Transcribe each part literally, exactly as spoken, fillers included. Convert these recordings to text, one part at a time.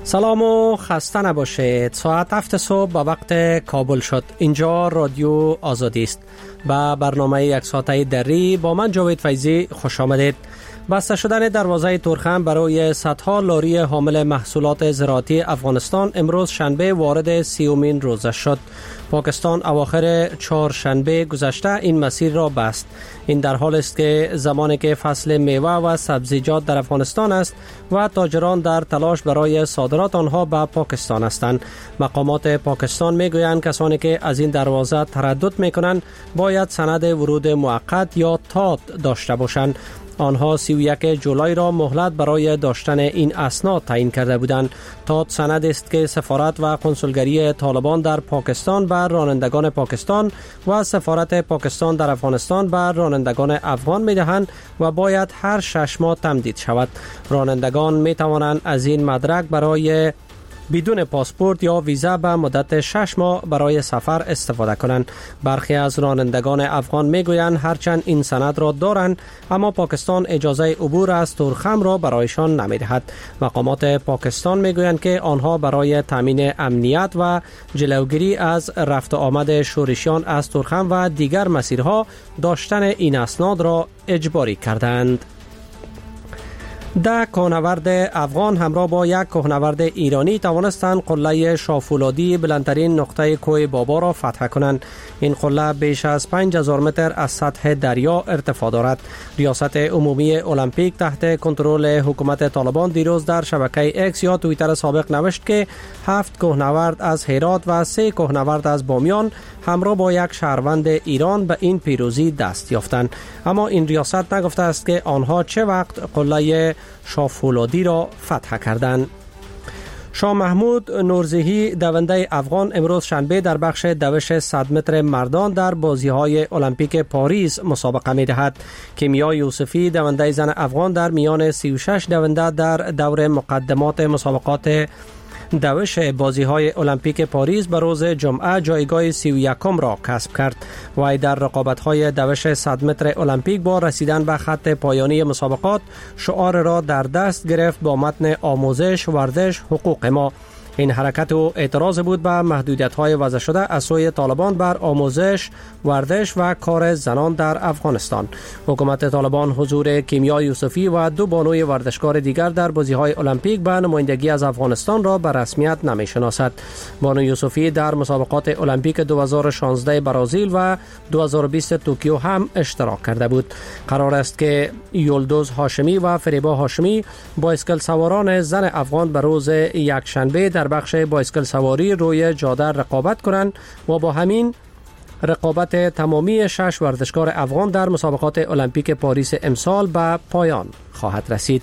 سلام و خسته نباشید. ساعت هفت صبح به وقت کابل شد. اینجا رادیو آزادی است. با برنامه یک ساعته دری با من جاوید فیضی خوش آمدید. بسته شدن دروازه تورخم برای صدها لاری حامل محصولات زراعتی افغانستان امروز شنبه وارد سیومین روزه شد. پاکستان اواخر چهارشنبه گذشته این مسیر را بست. این در حال است که زمانی که فصل میوه و سبزیجات در افغانستان است و تاجران در تلاش برای صادرات آنها به پاکستان هستند. مقامات پاکستان میگویند کسانی که از این دروازه تردد میکنند باید سند ورود موقت یا تات داشته باشند. آنها سی و یک جولای را مهلت برای داشتن این اسناد تعیین کرده بودند. تات سند است که سفارت و کنسولگری طالبان در پاکستان بر رانندگان پاکستان و سفارت پاکستان در افغانستان بر رانندگان افغان می‌دهند و باید هر شش ماه تمدید شود. رانندگان می‌توانند از این مدرک برای بدون پاسپورت یا ویزا به مدت شش ماه برای سفر استفاده کنند. برخی از رانندگان افغان میگویند هرچند این سند را دارند اما پاکستان اجازه عبور از تورخم را برایشان نمیدهد. مقامات پاکستان میگویند که آنها برای تامین امنیت و جلوگیری از رفت و آمد شورشیان از تورخم و دیگر مسیرها داشتن این اسناد را اجباری کردند. ده کوهنورد افغان همراه با یک کوهنورد ایرانی توانستند قله شافولادی بلندترین نقطه کوه بابا را فتح کنند. این قله بیش از پنج هزار متر از سطح دریا ارتفاع دارد. ریاست عمومی المپیک تحت کنترل حکومت طالبان دیروز در شبکه اکس یا توییتر سابق نوشت که هفت کوهنورد از هرات و سه کوهنورد از بامیان همراه با یک شهروند ایران به این پیروزی دست یافتند. اما این ریاست نگفته است که آنها چه وقت قله شافولادی را فتح کردند. شاه محمود نورزهی دونده افغان امروز شنبه در بخش دوش صد متر مردان در بازی‌های المپیک پاریس مسابقه می‌دهد. کیمیا یوسفی دونده زن افغان در میان سی و شش دونده در دور مقدمات مسابقات دوش بازی‌های المپیک پاریس به روز جمعه جایگاه سی و یکم را کسب کرد. وی در رقابت‌های دوش صد متر المپیک با رسیدن به خط پایانی مسابقات شعار را در دست گرفت با متن آموزش، ورزش، حقوق ما. این حرکت و اعتراض بود به محدودیت‌های وضع شده از سوی طالبان بر آموزش، ورزش و کار زنان در افغانستان. حکومت طالبان حضور کیمیا یوسفی و دو بانوی ورزشکار دیگر در بازی‌های المپیک به نمایندگی از افغانستان را به رسمیت نمی‌شناسد. بانو یوسفی در مسابقات المپیک دو هزار و شانزده برزیل و دو هزار و بیست توکیو هم اشتراک کرده بود. قرار است که یلدوز هاشمی و فریبا هاشمی بایسکل سواران زن افغان به روز یکشنبه در بخش بایسکل سواری روی جاده رقابت کنند و با همین رقابت تمامی شش ورزشکار افغان در مسابقات المپیک پاریس امسال به پایان خواهد رسید.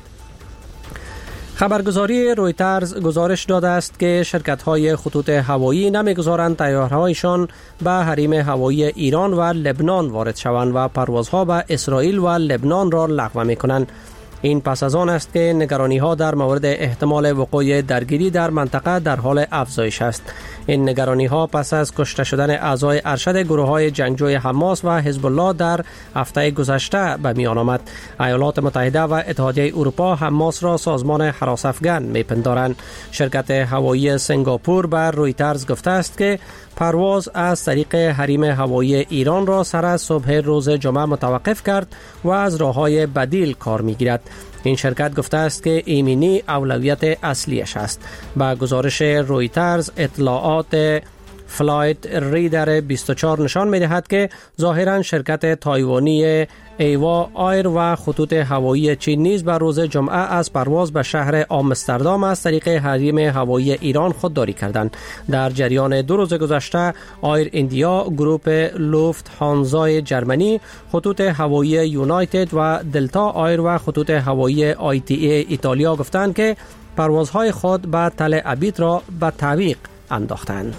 خبرگزاری رویترز گزارش داده است که شرکت‌های خطوط هوایی نمی‌گذارند طیاره‌هایشان به حریم هوایی ایران و لبنان وارد شوند و پروازها به اسرائیل و لبنان را لغو می‌کنند. این پس از آن است که نگرانی‌ها در مورد احتمال وقوع درگیری در منطقه در حال افزایش است. این نگرانی‌ها پس از کشته شدن اعضای ارشد گروه‌های جنگجوی حماس و حزب الله در هفته گذشته به میان آمد. ایالات متحده و اتحادیه اروپا حماس را سازمان هراس افغان می‌پندارند. شرکت هوایی سنگاپور بر رویترز گفته است که پرواز از طریق حریم هوایی ایران را سر از صبح روز جمعه متوقف کرد و از راه‌های بدیل کار می‌گیرد. این شرکت گفته است که ایمنی اولویت اصلیش است. با گزارش رویترز اطلاعات فلایت ریدر بیست و چهار نشان می‌دهد که ظاهراً شرکت تایوانی ایوا آیر و خطوط هوایی چین نیز بر روز جمعه از پرواز به شهر آمستردام از طریق حریم هوایی ایران خودداری کردند. در جریان دو روز گذشته آیر ایندیا، گروپ لوفت هانزای جرمنی، خطوط هوایی یونایتد و دلتا آیر و خطوط هوایی آی تی ای ایتالیا گفتند که پروازهای خود به تل ابیب را به تعویق انداختند.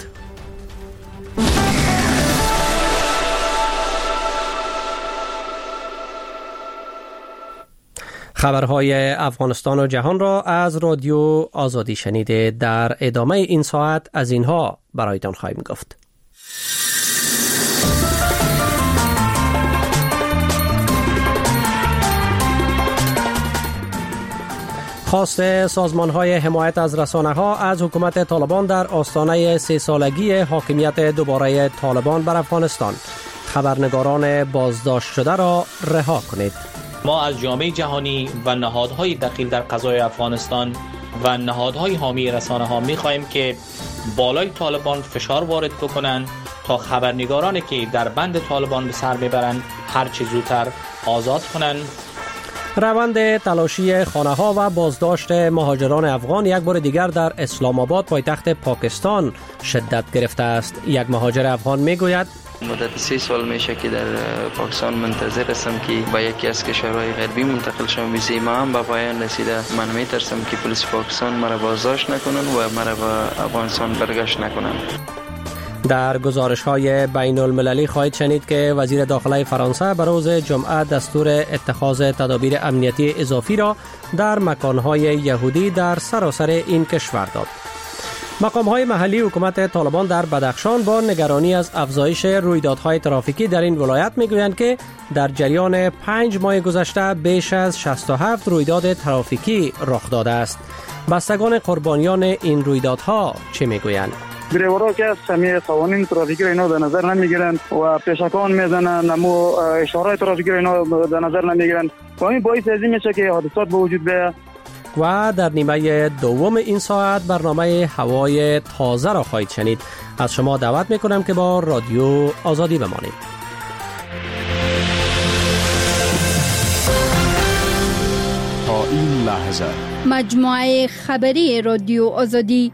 خبرهای افغانستان و جهان را از رادیو آزادی شنیده. در ادامه این ساعت از اینها برایتان خواهیم گفت. خواست سازمان‌های حمایت از رسانه‌ها از حکومت طالبان در آستانه سه سالگی حاکمیت دوباره طالبان بر افغانستان. خبرنگاران بازداشت شده را رها کنید. ما از جامعه جهانی و نهادهای دخیل در قضای افغانستان و نهادهای حامی رسانه‌ها می‌خواهیم که بالای طالبان فشار وارد بکنند تا خبرنگارانی که در بند طالبان به سر میبرند هر چه زودتر آزاد کنند. روند تلاشی خانه‌ها و بازداشت مهاجران افغان یک بار دیگر در اسلام آباد پایتخت پاکستان شدت گرفته است. یک مهاجر افغان میگوید مدت سه سال میشه که در پاکستان منتظر هستم که با یکی از کشورهای غربی منتقل شم. ویزای ما هم به پایان رسیده. من میترسم که پلیس پاکستان مرا بازداشت نکنن و مرا به افغانستان برگشت نکنن. در گزارش‌های بین المللی خواهید شنید که وزیر داخله فرانسه به روز جمعه دستور اتخاذ تدابیر امنیتی اضافی را در مکان‌های یهودی در سراسر این کشور داد. مقام‌های محلی حکومت طالبان در بدخشان با نگرانی از افزایش رویدادهای ترافیکی در این ولایت می‌گویند که در جریان پنج ماه گذشته بیش از شصت و هفت رویداد ترافیکی رخ داده است. بستگان قربانیان این رویدادها چه می‌گویند؟ دریورها که از همه قوانین ترافیکی را اینا در نظر نمیگیرند و پیشکان میزنند، اما اشاره ترافیکی را اینا در نظر نمیگیرند و این باعث از این میشه که حادثات به وجود بیاید. و در نیمه دوم این ساعت برنامه هوای تازه را خواهید شنید. از شما دعوت میکنم که با رادیو آزادی بمانید. تا این لحظه مجموعه خبری رادیو آزادی.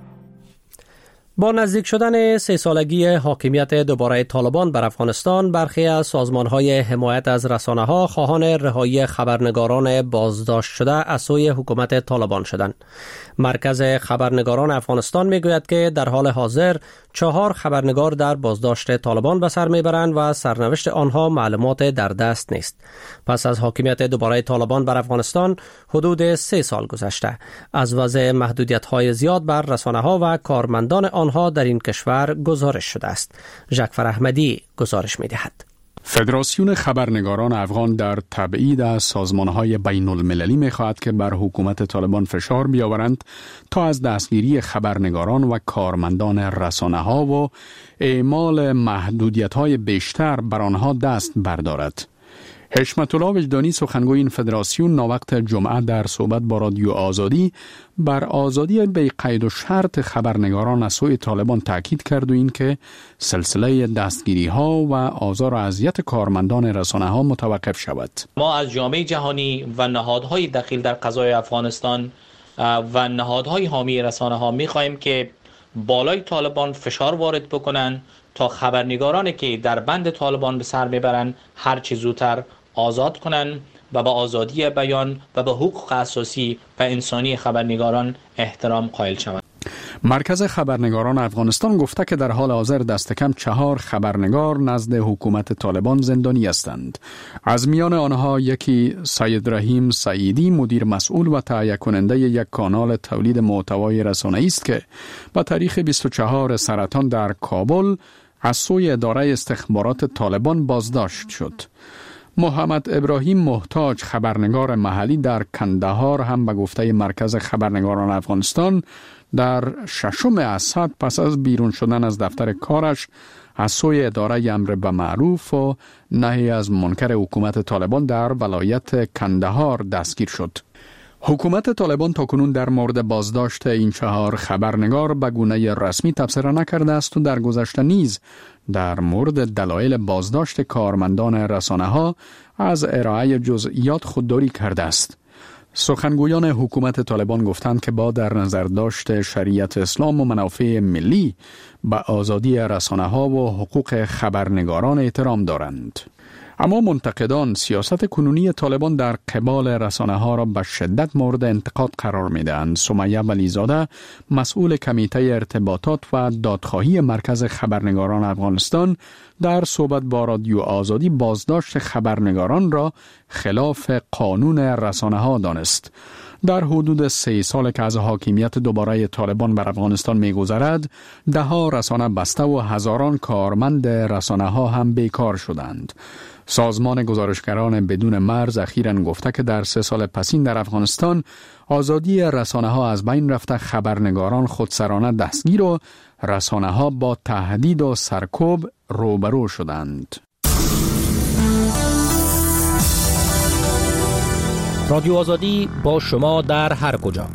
با نزدیک شدن سه سالگی حاکمیت دوباره طالبان بر افغانستان، برخی از سازمان‌های حمایت از رسانه‌ها خواهان رهایی خبرنگاران بازداشت شده از سوی حکومت طالبان شدند. مرکز خبرنگاران افغانستان میگوید که در حال حاضر چهار خبرنگار در بازداشت طالبان به سر میبرند و سرنوشت آنها معلومات در دست نیست. پس از حاکمیت دوباره طالبان بر افغانستان حدود سه سال گذشته، از وضع محدودیت‌های زیاد بر رسانه‌ها و کارمندان آنها در این کشور گزارش شده است. جعفر احمدی گزارش می‌دهد. فدراسیون خبرنگاران افغان در تبعید از سازمان‌های بین المللی می‌خواهد که بر حکومت طالبان فشار بیاورند تا از دستگیری خبرنگاران و کارمندان رسانه‌ها و اعمال محدودیت‌های بیشتر بر آنها دست بردارد. حشمت الله وجدانی سخنگوی این فدراسیون ناوقت جمعه در صحبت با رادیو آزادی بر آزادی بی قید و شرط خبرنگاران از سوی طالبان تاکید کرد و این که سلسله دستگیری ها و آزار و اذیت کارمندان رسانه ها متوقف شود. ما از جامعه جهانی و نهادهای دخیل در قضای افغانستان و نهادهای حامی رسانه ها می خواهیم که بالای طالبان فشار وارد بکنن تا خبرنگارانی که در بند طالبان به سر میبرند هر چه زودتر آزاد کنند و به آزادی بیان و به حقوق اساسی و انسانی خبرنگاران احترام قائل شوند. مرکز خبرنگاران افغانستان گفته که در حال حاضر دست کم چهار خبرنگار نزد حکومت طالبان زندانی هستند. از میان آنها یکی سید رحیم سعیدی، مدیر مسئول و تهیه کننده یک کانال تولید محتوای رسانه‌ای است که با تاریخ بیست و چهارم سرطان در کابل از سوی اداره استخبارات طالبان بازداشت شد. محمد ابراهیم محتاج، خبرنگار محلی در کندهار، هم به گفته مرکز خبرنگاران افغانستان در ششم اسد پس از بیرون شدن از دفتر کارش از سوی اداره امر به معروف و نهی از منکر حکومت طالبان در ولایت کندهار دستگیر شد. حکومت طالبان تاکنون در مورد بازداشت این چهار خبرنگار به گونه رسمی تبصره نکرده است و در گذشته نیز در مورد دلایل بازداشت کارمندان رسانه‌ها از ارائه جزئیات خودداری کرده است. سخنگویان حکومت طالبان گفتند که با در نظر داشت شریعت اسلام و منافع ملی به آزادی رسانه‌ها و حقوق خبرنگاران احترام دارند. اما منتقدان سیاست کنونی طالبان در قبال رسانه‌ها را به شدت مورد انتقاد قرار می‌دهند. سمیه ولیزاده، مسئول کمیته ارتباطات و دادخواهی مرکز خبرنگاران افغانستان، در صحبت با رادیو آزادی بازداشت خبرنگاران را خلاف قانون رسانه‌ها دانست. در حدود سه سال که از حاکمیت دوباره طالبان بر افغانستان می‌گذرد، ده ها رسانه بسته و هزاران کارمند رسانه ها هم بیکار شدند. سازمان گزارشگران بدون مرز اخیراً گفته که در سه سال پسین در افغانستان آزادی رسانه ها از بین رفته، خبرنگاران خودسرانه دستگیر و رسانه ها با تهدید و سرکوب روبرو شدند. رادیو آزادی با شما در هر کجا.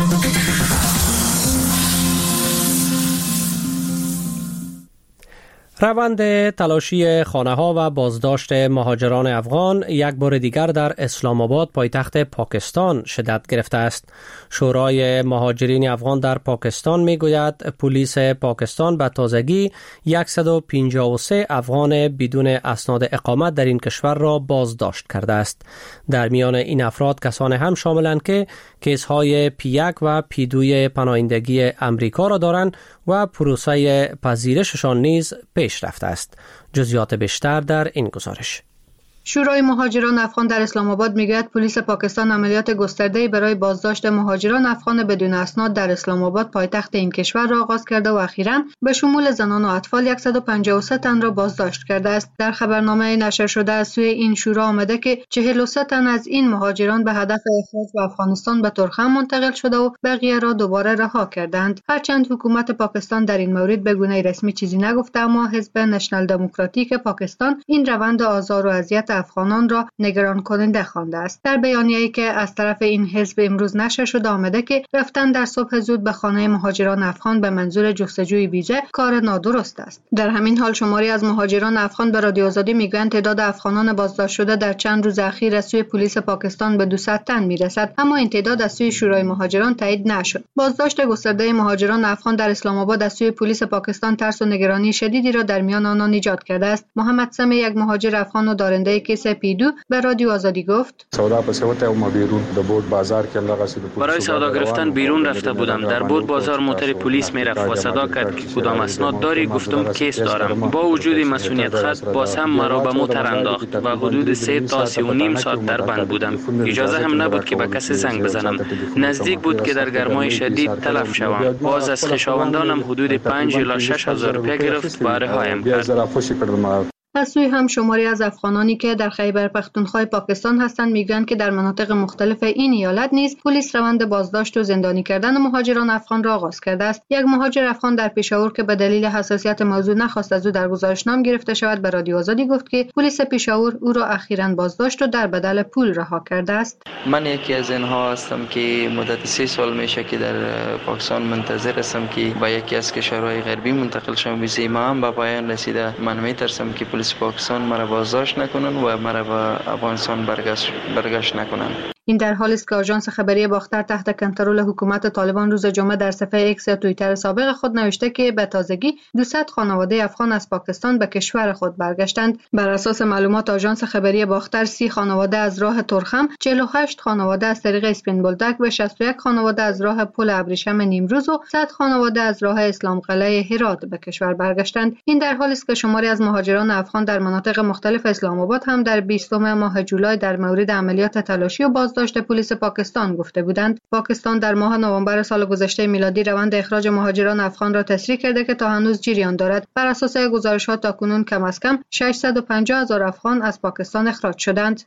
روند تلاشی خانه‌ها و بازداشت مهاجران افغان یک بار دیگر در اسلام آباد پایتخت پاکستان شدت گرفته است. شورای مهاجرین افغان در پاکستان میگوید پلیس پاکستان به تازگی صد و پنجاه و سه افغان بدون اسناد اقامت در این کشور را بازداشت کرده است. در میان این افراد کسانی هم شاملند که کیس‌های پی یک و پی دو پناهندگی امریکا را دارند و پروسه پذیرششان نیز پیش رفته است. جزئیات بیشتر در این گزارش. شورای مهاجران افغان در اسلام آباد میگوید پلیس پاکستان عملیات گسترده‌ای برای بازداشت مهاجران افغان بدون اسناد در اسلام آباد پایتخت این کشور را آغاز کرده و اخیراً به شمول زنان و اطفال صد و پنجاه و سه تن را بازداشت کرده است. در خبرنامه نشر شده از سوی این شورا آمده که چهل و سه تن از این مهاجران به هدف اخراج به افغانستان به ترکمن منتقل شده و بقیه را دوباره رها کردند. هرچند حکومت پاکستان در این مورد به گونه رسمی چیزی نگفته، اما حزب نشنال دموکراتیک پاکستان این روند آزار و اذیت افغانان را نگران کننده خوانده است. در بیانیه‌ای که از طرف این حزب امروز نشر شده آمده که رفتن در صبح زود به خانه مهاجران افغان به منظور جستجوی ویزه کار نادرست است. در همین حال شماری از مهاجران افغان به رادیو آزادی میگویند تعداد افغانان بازداشت شده در چند روز اخیر از سوی پلیس پاکستان به دویست تن میرسد، اما این تعداد از سوی شورای مهاجران تایید نشد. بازداشت گسترده مهاجران افغان در اسلام آباد از سوی پلیس پاکستان ترس و نگرانی شدیدی را در میان آنان ایجاد کرده است. محمد سمی، یک مهاجر افغان و دارنده کیس پی دو، به رادیو آزادی گفت: برای سودا گرفتن بیرون رفته بودم. در بود بازار موتر پلیس میرفت و صدا کرد که کدام اسناد داری؟ گفتم کیس دارم. با وجود مسئولیت خط باز هم مرا به موتر انداخت و حدود سه تا سه و نیم ساعت در بند بودم. اجازه هم نبود که به کسی زنگ بزنم. نزدیک بود که در گرمای شدید تلف شوم. باز از خویشاوندانم حدود پنج الی شش هزار روپیه گرفت و رهایم کرد. از سوی هم شماری از افغانانی که در خیبر پختونخوا پاکستان هستند میگویند که در مناطق مختلف این ایالت نیز پلیس روند بازداشت و زندانی کردن مهاجران افغان را آغاز کرده است. یک مهاجر افغان در پشاور که به دلیل حساسیت موضوع نخواست از او در گزارشنامه گرفته شود به رادیو آزادی گفت که پلیس پشاور او را اخیراً بازداشت و در بدل پول رها کرده است. من یکی از اینها هستم که مدت سه سال میشه که در پاکستان منتظر هستم که با یکی از کشورهای غربی منتقل شوم. ویزای ما هم به پایان رسیده. من میترسم که پلیس پاکستان مرا بازداشت نکنن و مرا به افغانستان برگشت برگشت نکنن. این در حالی است که آژانس خبری باختر تحت کنترل حکومت طالبان روز جمعه در صفحه ایکس توییتر سابق خود نوشته که به تازگی دویست خانواده افغان از پاکستان به کشور خود برگشتند. بر اساس معلومات آژانس خبری باختر، سی خانواده از راه ترخم، چهل و هشت خانواده از طریق اسپین بولدک و شصت و یک خانواده از راه پل ابریشم نیمروز و صد خانواده از راه اسلام قلعه هرات به کشور برگشتند. این در حالی است که شماری از مهاجران افغان در مناطق مختلف اسلام آباد هم در بیستم ماه جولای در مورد عملیات تلاشی و بازداشت پلیس پاکستان گفته بودند. پاکستان در ماه نوامبر سال گذشته میلادی روند اخراج مهاجران افغان را تسریع کرده که تا هنوز جریان دارد. بر اساس گزارشات تاکنون کم از کم ششصد و پنجاه هزار افغان از پاکستان اخراج شدند.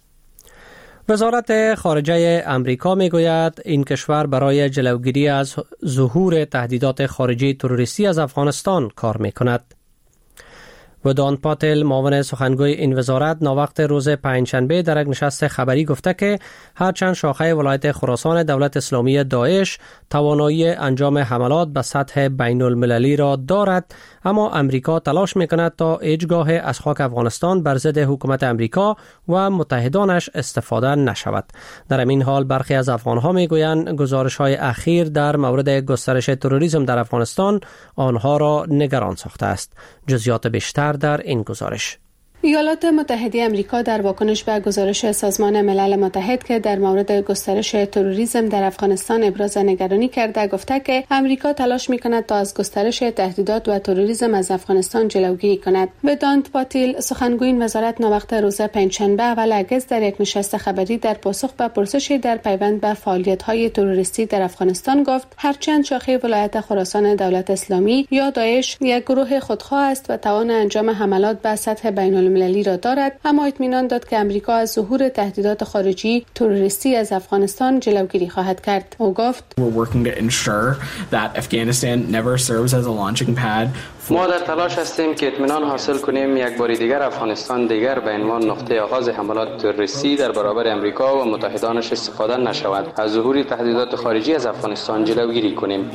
وزارت خارجه امریکا میگوید این کشور برای جلوگیری از ظهور تهدیدات خارجی تروریستی از افغانستان کار میکند. ودان پاتل، معاون سخنگوی این وزارت، ناوقت روز پنجشنبه در یک نشست خبری گفته که هرچند شاخه ولایت خراسان دولت اسلامی داعش توانایی انجام حملات به سطح بین المللی را دارد، اما امریکا تلاش میکند تا هیچگاه از خاک افغانستان بر ضد حکومت امریکا و متحدانش استفاده نشود. در این حال برخی از افغانها میگویند گزارش‌های اخیر در مورد گسترش تروریسم در افغانستان آنها را نگران ساخته است. جزئیات بیشتر در این گزارش. ایالات متحده آمریکا در واکنش به گزارش سازمان ملل متحد که در مورد گسترش تروریسم در افغانستان ابراز نگرانی کرده گفته که آمریکا تلاش می‌کند تا از گسترش تهدیدات و تروریسم از افغانستان جلوگیری کند. ودانت پاتیل سخنگوی وزارت ناوقت روز پنجشنبه اول اگست در یک نشست خبری در پاسخ به پرسشی در پیوند به فعالیت‌های تروریستی در افغانستان گفت هرچند شاخه ولایت خراسان دولت اسلامی یا داعش یک گروه خودخواه است و توان انجام حملات به سطح بین‌المللی را دارد، اما اطمینان داد که آمریکا از ظهور تهدیدات خارجی تروریستی از افغانستان جلوگیری خواهد کرد. او گفت ما در تلاش هستیم که اطمینان حاصل کنیم یک بار دیگر افغانستان دیگر به عنوان نقطه آغاز حملات تروریستی در برابر آمریکا و متحدانش استفاده نشود. از ظهور تهدیدات خارجی از افغانستان جلوگیری کنیم.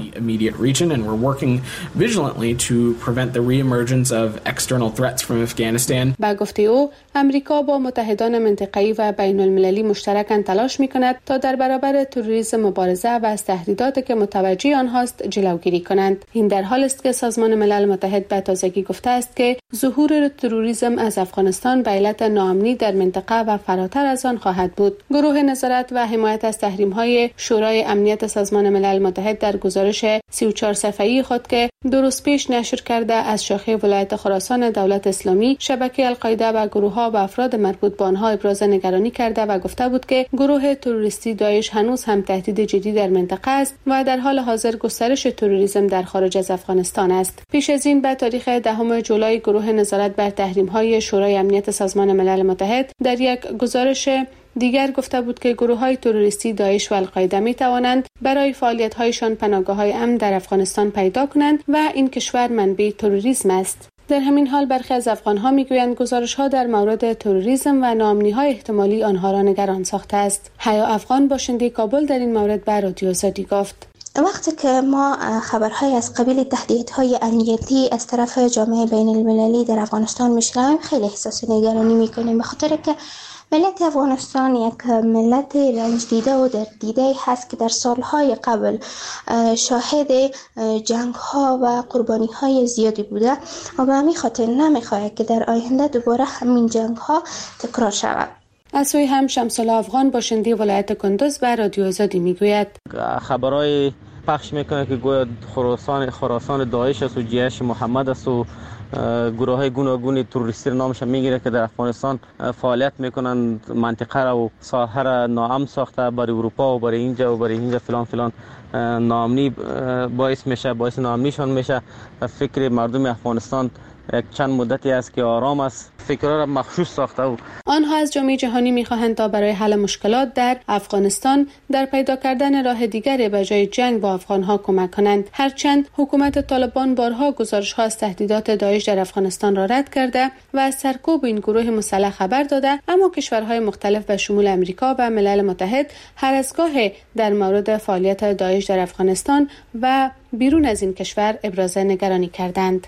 با گفته او، آمریکا با متحدان منطقه‌ای و بین المللی مشترکاً تلاش می‌کند تا در برابر تروریسم مبارزه و از تهدیداتی که متوجه آنهاست جلوگیری کنند. این در حالی است که سازمان ملل متحد به تازگی گفته است که ظهور تروریسم از افغانستان به علت ناامنی در منطقه و فراتر از آن خواهد بود. گروه نظارت و حمایت از تحریم‌های شورای امنیت سازمان ملل متحد در گزارش سی و چهار صفحه‌ای خود که دو روز پیش نشر کرده از شاخه ولایت خراسان دولت اسلامی، شبکه القاعده و گروه‌ها و افراد مربوط به آنها ابراز نگرانی کرده و گفته بود که گروه تروریستی داعش هنوز هم تهدید جدی در منطقه است و در حال حاضر گسترش تروریسم در خارج از افغانستان است. پیش از این به تاریخ دهم جولای گروه نظارت بر تحریم‌های شورای امنیت سازمان ملل متحد در یک گزارش دیگر گفته بود که گروه‌های تروریستی داعش و القاعده می توانند برای فعالیت‌هایشان پناهگاه‌های امن در افغانستان پیدا کنند و این کشور منبع تروریسم است. در همین حال برخی از افغان‌ها می‌گویند گزارش‌ها در مورد تروریسم و ناامنی‌های احتمالی آنها را نگران ساخته است. حیا افغان باشنده کابل در این مورد به رادیو آزادی گفت: وقتی که ما خبرهای از قبیل تهدیدهای امنیتی از طرف جامعه بین المللی در افغانستان میشنویم خیلی احساس نگرانی میکنیم، به خاطر که ملت افغانستان یک ملت رنج دیده و درد دیده هست که در سالهای قبل شاهد جنگ‌ها و قربانی‌های زیادی بوده و به همین خاطر نمی‌خواهد که در آینده دوباره همین جنگ‌ها تکرار شود. از سوی هم شمس‌الله افغان باشنده ولایت کندوز به رادیو آزادی میگوید: خبرهای پخش میکنه که گویا خراسان خراسان داعش است و جیش محمد است و گروه های گوناگون تروریستی نامش میگیره که در افغانستان فعالیت میکنن، منطقه را و ساحه را ناامن ساخته، برای اروپا و برای اینجا و برای اینجا فلان فلان ناامنی باعث میشه، باعث ناامنیشان میشه. فکر مردم افغانستان یک چند مدتی است که آرام است، فکرها را مخشوش ساخته و آنها از جامعه جهانی می‌خواهند تا برای حل مشکلات در افغانستان در پیدا کردن راه دیگری به جای جنگ با افغان‌ها کمک کنند. هرچند حکومت طالبان بارها گزارش‌ها از تهدیدات داعش در افغانستان را رد کرده و از سرکوب این گروه مسلح خبر داده، اما کشورهای مختلف به شمول امریکا و ملل متحد هر از گاهی در مورد فعالیت داعش در افغانستان و بیرون از این کشور ابراز نگرانی کردند.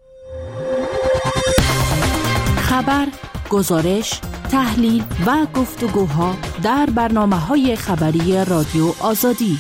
خبر، گزارش، تحلیل و گفتگوها در برنامه‌های خبری رادیو آزادی.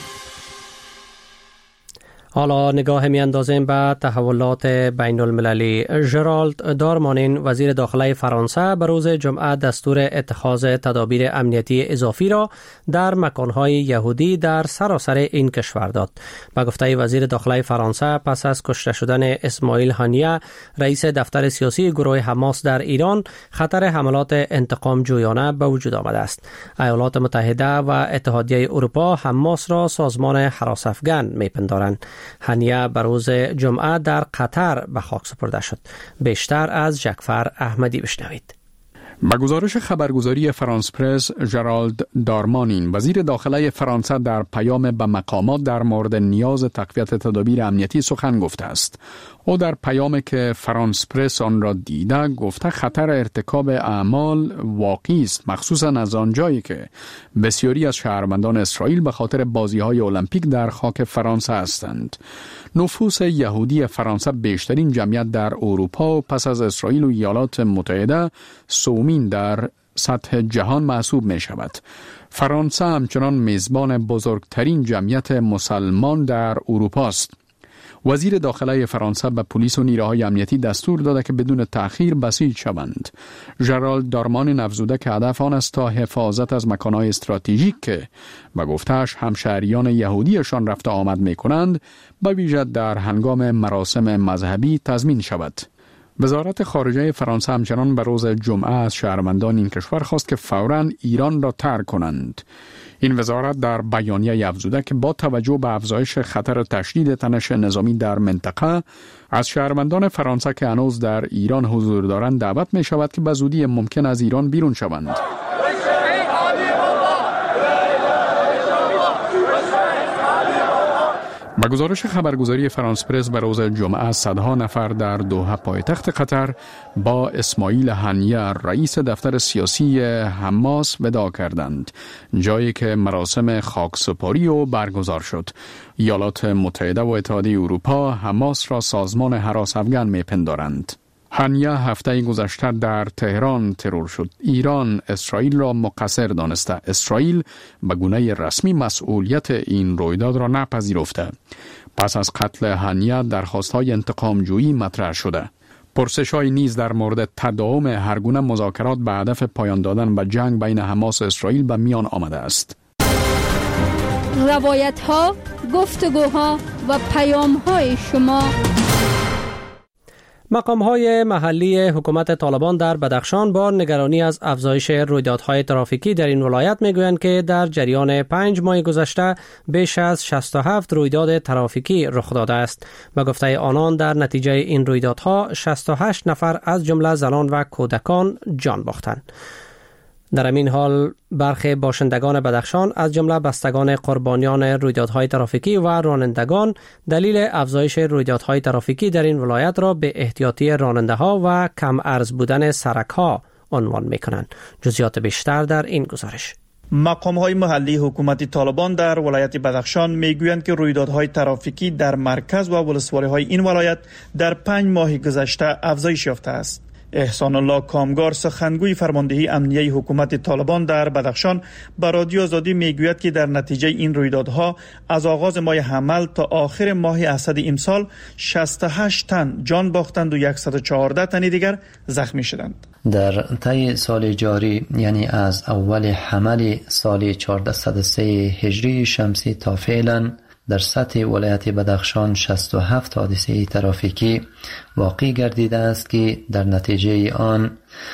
حالا نگاه می اندازیم به تحولات بین المللی. ژرالد دارمانین وزیر داخله فرانسه به روز جمعه دستور اتخاذ تدابیر امنیتی اضافی را در مکانهای یهودی در سراسر این کشور داد. به گفته وزیر داخله فرانسه پس از کشته شدن اسماعیل هانیه رئیس دفتر سیاسی گروه حماس در ایران، خطر حملات انتقام جویانه به وجود آمده است. ایالات متحده و اتحادیه اروپا حماس را سازمان هراس افغان می‌پندارند. هانیه بر روز جمعه در قطر به خاک سپرده شد. بیشتر از جعفر احمدی بشنوید. با گزارش خبرگزاری فرانس پرس، ژرالد دارمانین وزیر داخله فرانسه در پیام به مقامات در مورد نیاز تقویت تدابیر امنیتی سخن گفته است. او در پیامی که فرانس پرس آن را دیده گفته خطر ارتکاب اعمال واقعی است، مخصوصا از آنجایی که بسیاری از شهروندان اسرائیل به خاطر بازی‌های المپیک در خاک فرانسه هستند. نفوس یهودی فرانسه بیشترین جمعیت در اروپا و پس از اسرائیل و ایالات متحده سومین در سطح جهان محسوب می شود. فرانسه همچنان میزبان بزرگترین جمعیت مسلمان در اروپا است. وزیر داخله فرانسه به پلیس و نیروهای امنیتی دستور داده که بدون تأخیر بسیج شوند. ژرالد دارمان افزوده که هدف آن است تا حفاظت از مکان‌های استراتژیک که به گفته‌اش همشهریان یهودیشان رفت آمد می‌کنند به ویژه در هنگام مراسم مذهبی تضمین شود. وزارت خارجه فرانسه همچنان به روز جمعه از شهروندان این کشور خواست که فوراً ایران را ترک کنند. این وزارت در بیانیه افزوده که با توجه به افزایش خطر تشدید تنش نظامی در منطقه از شهروندان فرانسه که هنوز در ایران حضور دارند دعوت می شود که به زودی ممکن از ایران بیرون شوند. با گزارش خبرگزاری فرانس پرس به روز جمعه صدها نفر در دوحه پایتخت قطر با اسماعیل هنیه رئیس دفتر سیاسی حماس وداع کردند، جایی که مراسم خاکسپاری و برگزار شد. ایالات متحده و اتحادیه اروپا حماس را سازمان هراس افغان میپندارند. هنیه هفته گذشته در تهران ترور شد. ایران اسرائیل را مقصر دانسته. اسرائیل به گونه رسمی مسئولیت این رویداد را نپذیرفته. پس از قتل هنیه درخواست‌های انتقام جویی مطرح شده. پرسش‌های نیز در مورد تداوم هرگونه مذاکرات به هدف پایان دادن به جنگ بین حماس و اسرائیل به میان آمده است. روایت‌ها، گفتگوها و پیام‌های شما. مقام‌های محلی حکومت طالبان در بدخشان با نگرانی از افزایش رویدادهای ترافیکی در این ولایت میگویند که در جریان پنج ماه گذشته بیش از شصت و هفت رویداد ترافیکی رخ داده است. به گفته آنان در نتیجه این رویدادها شصت و هشت نفر از جمله زنان و کودکان جان باختند. در همین حال برخی باشندگان بدخشان از جمله بستگان قربانیان رویدادهای ترافیکی و رانندگان دلیل افزایش رویدادهای ترافیکی در این ولایت را به احتیاطی راننده‌ها و کم ارز بودن سرک‌ها عنوان می‌کنند. جزئیات بیشتر در این گزارش. مقام‌های محلی حکومت طالبان در ولایت بدخشان میگویند که رویدادهای ترافیکی در مرکز و ولسوالی‌های این ولایت در پنج ماه گذشته افزایش یافته است. احسان الله کامگار سخنگوی فرماندهی امنیه حکومت طالبان در بدخشان به رادیو آزادی میگوید که در نتیجه این رویدادها از آغاز ماه حمل تا آخر ماه اسد امسال شصت و هشت تن جان باختند و صد و چهارده تن دیگر زخمی شدند. در طی سال جاری یعنی از اول حمل سال چهارصد و سه هجری شمسی تا فعلا در سطح ولایت بدخشان شصت و هفت حادثه ترافیکی واقع گردیده است که در نتیجه آن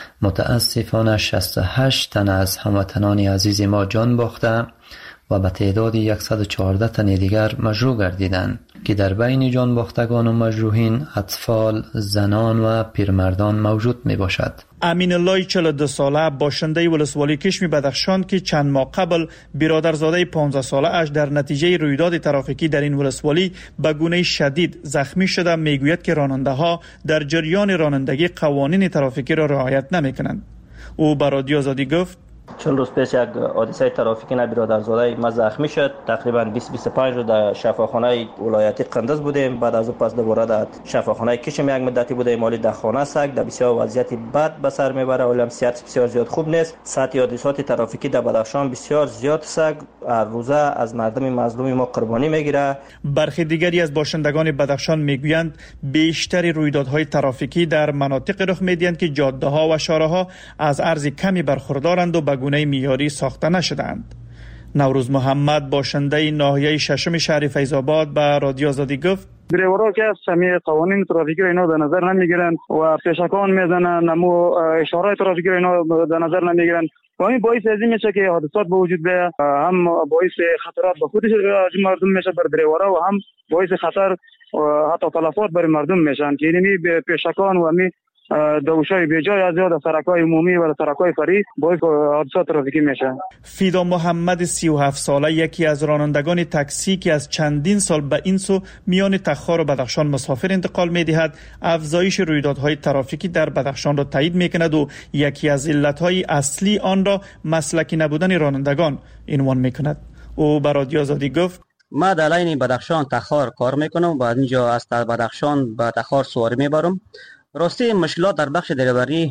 متاسفانه شصت و هشت تن از هموطنان عزیز ما جان باخته و به تعداد صد و چهارده تن دیگر مجروح گردیدند که در بین جان باختگان و مجروحین اطفال، زنان و پیرمردان موجود می باشد. امین الله چهل و دو ساله باشنده ولسوالی کشمی بدخشان که چند ماه قبل برادرزاده پانزده ساله اش در نتیجه رویداد ترافیکی در این ولسوالی به گونه شدید زخمی شده میگوید که راننده ها در جریان رانندگی قوانین ترافیکی را رعایت نمی کنند. او به رادیو آزادی گفت چند روز پیش یک حادثه ترافیکی نه برادرزاده ما زخمی شد. تقریبا بیست بیست و پنج روز در شفاخانه ولایتی قندز بودیم. بعد از اون پس دوباره در شفاخانه کشم یک مدتی بودیم. مالی در خانه سگ در بسیار وضعیت بد به سر میبره. اولم صحت بسیار زیاد خوب نیست. سطح حادثات ترافیکی در بدخشان بسیار زیاد سگ هر روزه از مردم مظلوم ما قربانی میگیره. برخی دیگری از باشندگان بدخشان میگویند بیشتر رویدادهای ترافیکی در مناطق رخ میدهند که جاده ها و شاهراها از عرض کمی برخوردارند و به گونه معیاری ساخته نشدند. نوروز محمد باشنده ناحیه ششم شهر فیض آباد به رادیو آزادی گفت دریورا که از همه قوانین ترافیکی را اینا در نظر نمیگیرن و پیشکان میزنن، نمو اشاره ترافیکی را اینا در نظر نمیگیرن و این باعث از این میشه که حادثات به وجود بیاد، هم باعث خطرات به خودش مردم میشه بر دریورا و هم باعث خطر و حتی تلفات بر مردم میشن که اینمی پیشکان و همی دوشای بیجای از یاد سرکای عمومی و سرکای فری باعث حادثات ترافیکی میشه. فیدا محمد سی و هفت ساله یکی از رانندگان تاکسی که از چندین سال به این سو میان تخار و بدخشان مسافر انتقال میدهد افزایش رویدادهای ترافیکی در بدخشان را تایید میکند و یکی از علتهای اصلی آن را مسلکی نبودن رانندگان عنوان میکند. او به رادیو آزادی گفت ما در لین بدخشان تخار کار میکنم و اینجا از بدخشان به تخار سواری میبرم. راستی مشکلات در بخش دریوری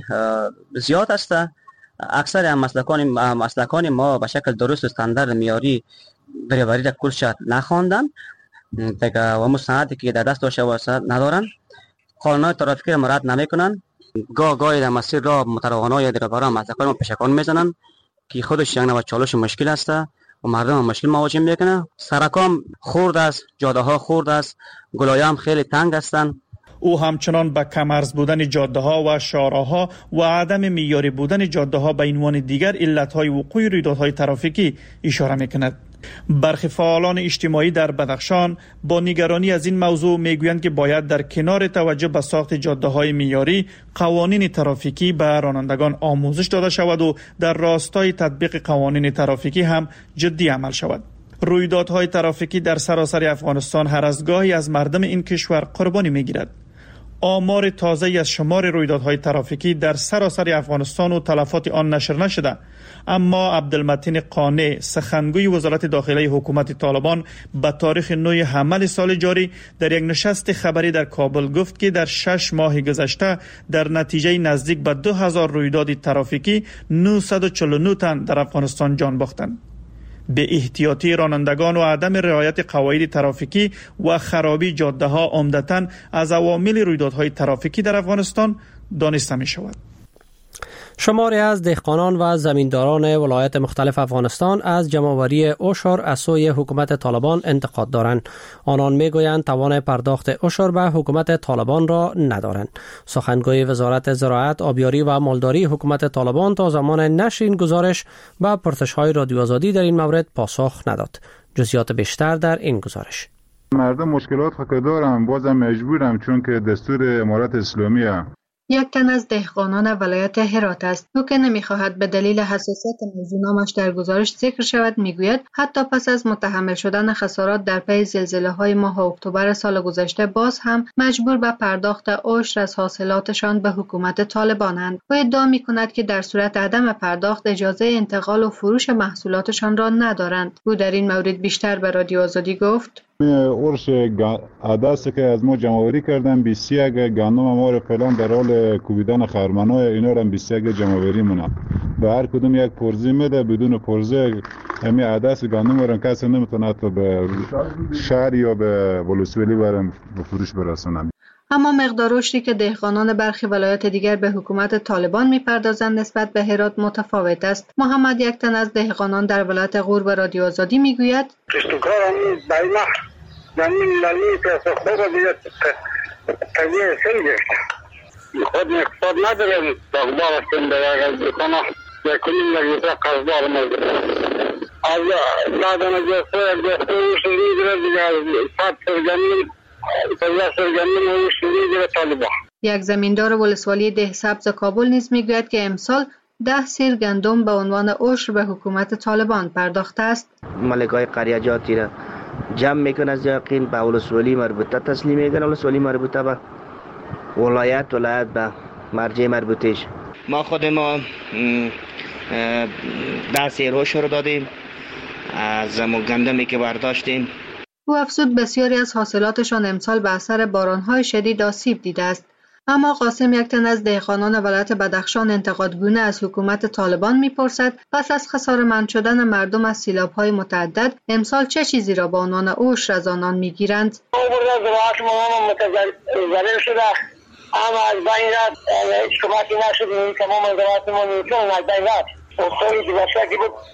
زیاد است. اکثر هم مسلکان مسلکان ما به شکل درست و استاندارد معیاری دریوری را کلش نخواندن دیگه و مستندی که در دست داشته باشه ندارن، قانونهای ترافیکی را مراعات نمیکنن، گاه گاهی در مسیر را متراهنای دیگر برای متکان و پیشکان میزنن که خودش یک نوع چالش مشکل است و مردم مشکل مواجه میکنه. سرکام خرد است، جاده ها خرد است، گلایه هم خیلی تنگ هستند. او همچنان به کمرز بودن جاده ها و شاراها و عدم معیاری بودن جاده ها به عنوان دیگر علتهای وقوع رویدادهای ترافیکی اشاره میکند. برخی فعالان اجتماعی در بدخشان با نگرانی از این موضوع میگویند که باید در کنار توجه به ساخت جاده های معیاری قوانین ترافیکی به رانندگان آموزش داده شود و در راستای تطبیق قوانین ترافیکی هم جدی عمل شود. رویدادهای ترافیکی در سراسر افغانستان هر از گاهی از مردم این کشور قربانی میگیرد. آمار تازه از شمار رویدادهای ترافیکی در سراسر افغانستان و تلفات آن نشر نشده، اما عبدالمتین قانع سخنگوی وزارت داخلی حکومت طالبان به تاریخ نه حمل سال جاری در یک نشست خبری در کابل گفت که در شش ماه گذشته در نتیجه نزدیک به دو هزار رویداد ترافیکی نهصد و چهل و نه تن در افغانستان جان باختند. به احتیاطی رانندگان و عدم رعایت قواعد ترافیکی و خرابی جاده ها عمدتاً از عوامل رویدادهای ترافیکی در افغانستان دانسته می شود. شماری از دهقانان و زمینداران ولایت مختلف افغانستان از جمع‌آوری عشر از سوی حکومت طالبان انتقاد دارند. آنان میگویند توان پرداخت عشر به حکومت طالبان را ندارند. سخنگوی وزارت زراعت، آبیاری و مالداری حکومت طالبان تا زمان نشر این گزارش به پرسش‌های رادیو آزادی در این مورد پاسخ نداد. جزئیات بیشتر در این گزارش. مردم مشکلات خود دارم، بازم مجبورم چون که دستور امارت اسلامی است. یک تن از دهقانان ولایت هرات است. او که نمیخواهد به دلیل حساسیت موضوع نامش در گزارش ذکر شود میگوید حتی پس از متحمل شدن خسارات در پی زلزله های ماه اکتبر سال گذشته باز هم مجبور به پرداخت عشر از حاصلاتشان به حکومت طالبانند. او ادعا میکند که در صورت عدم پرداخت اجازه انتقال و فروش محصولاتشان را ندارند. او در این مورد بیشتر به رادیو آزادی گفت: ارش عدسته که از ما جمع‌آوری کردن بیست و یک گندم ما رو فعلا در حال کوبیدن خرمنای اینا رو بیست و یک جمع‌آوری مونم. به هر کدوم یک پرزی میده، بدون پرزی همین عدس گندم رو کسی نمیتونه تا به شهر یا به ولسوالی برام به فروش برسونن. اما مقدار رشدی که دهقانان برخی ولایات دیگر به حکومت طالبان میپردازند نسبت به هرات متفاوت است. محمد یک تن از دهقانان در ولایت غور به رادیو آزادی میگوید: خود اقتصاد ندارم داغدار هستیم به یک از بکنه یکنیم یک یک قرضدار مزده از دادن جسته یک جسته اوش دیگره دیگه از سات سرگنیم سرگنیم سرگنیم اوش دیگره طالبا. یک زمیندار ولسوالی ده سبز کابل نیز میگوید که امسال ده سیر گندم به عنوان عشر به حکومت طالبان پرداخته است. مالکای قریه جاتی را جمع میکنه از یقین به ولسوالی مربوطه تسلیم میکنه، ولسوالی مربوطه به ولایت ولایت به مرجع مربوطهش. ما خود ما ده سیر عشر رو دادیم از گندمی که برداشتیم. او افزود بسیاری از حاصلاتشان امسال به اثر بارانهای شدید آسیب دیده است. اما قاسم یک تن از دهقانان ولایت بدخشان انتقادگونه از حکومت طالبان میپرسد پس از خساره‌مند شدن مردم از سیلاب‌های متعدد امسال چه چیزی را به عنوان عشر از آنان میگیرند؟ زلیل شده اما از بین رد هیچ کمکی نشد، تمام زراعتمون میتونن از بین رد اصولی که باشه که بود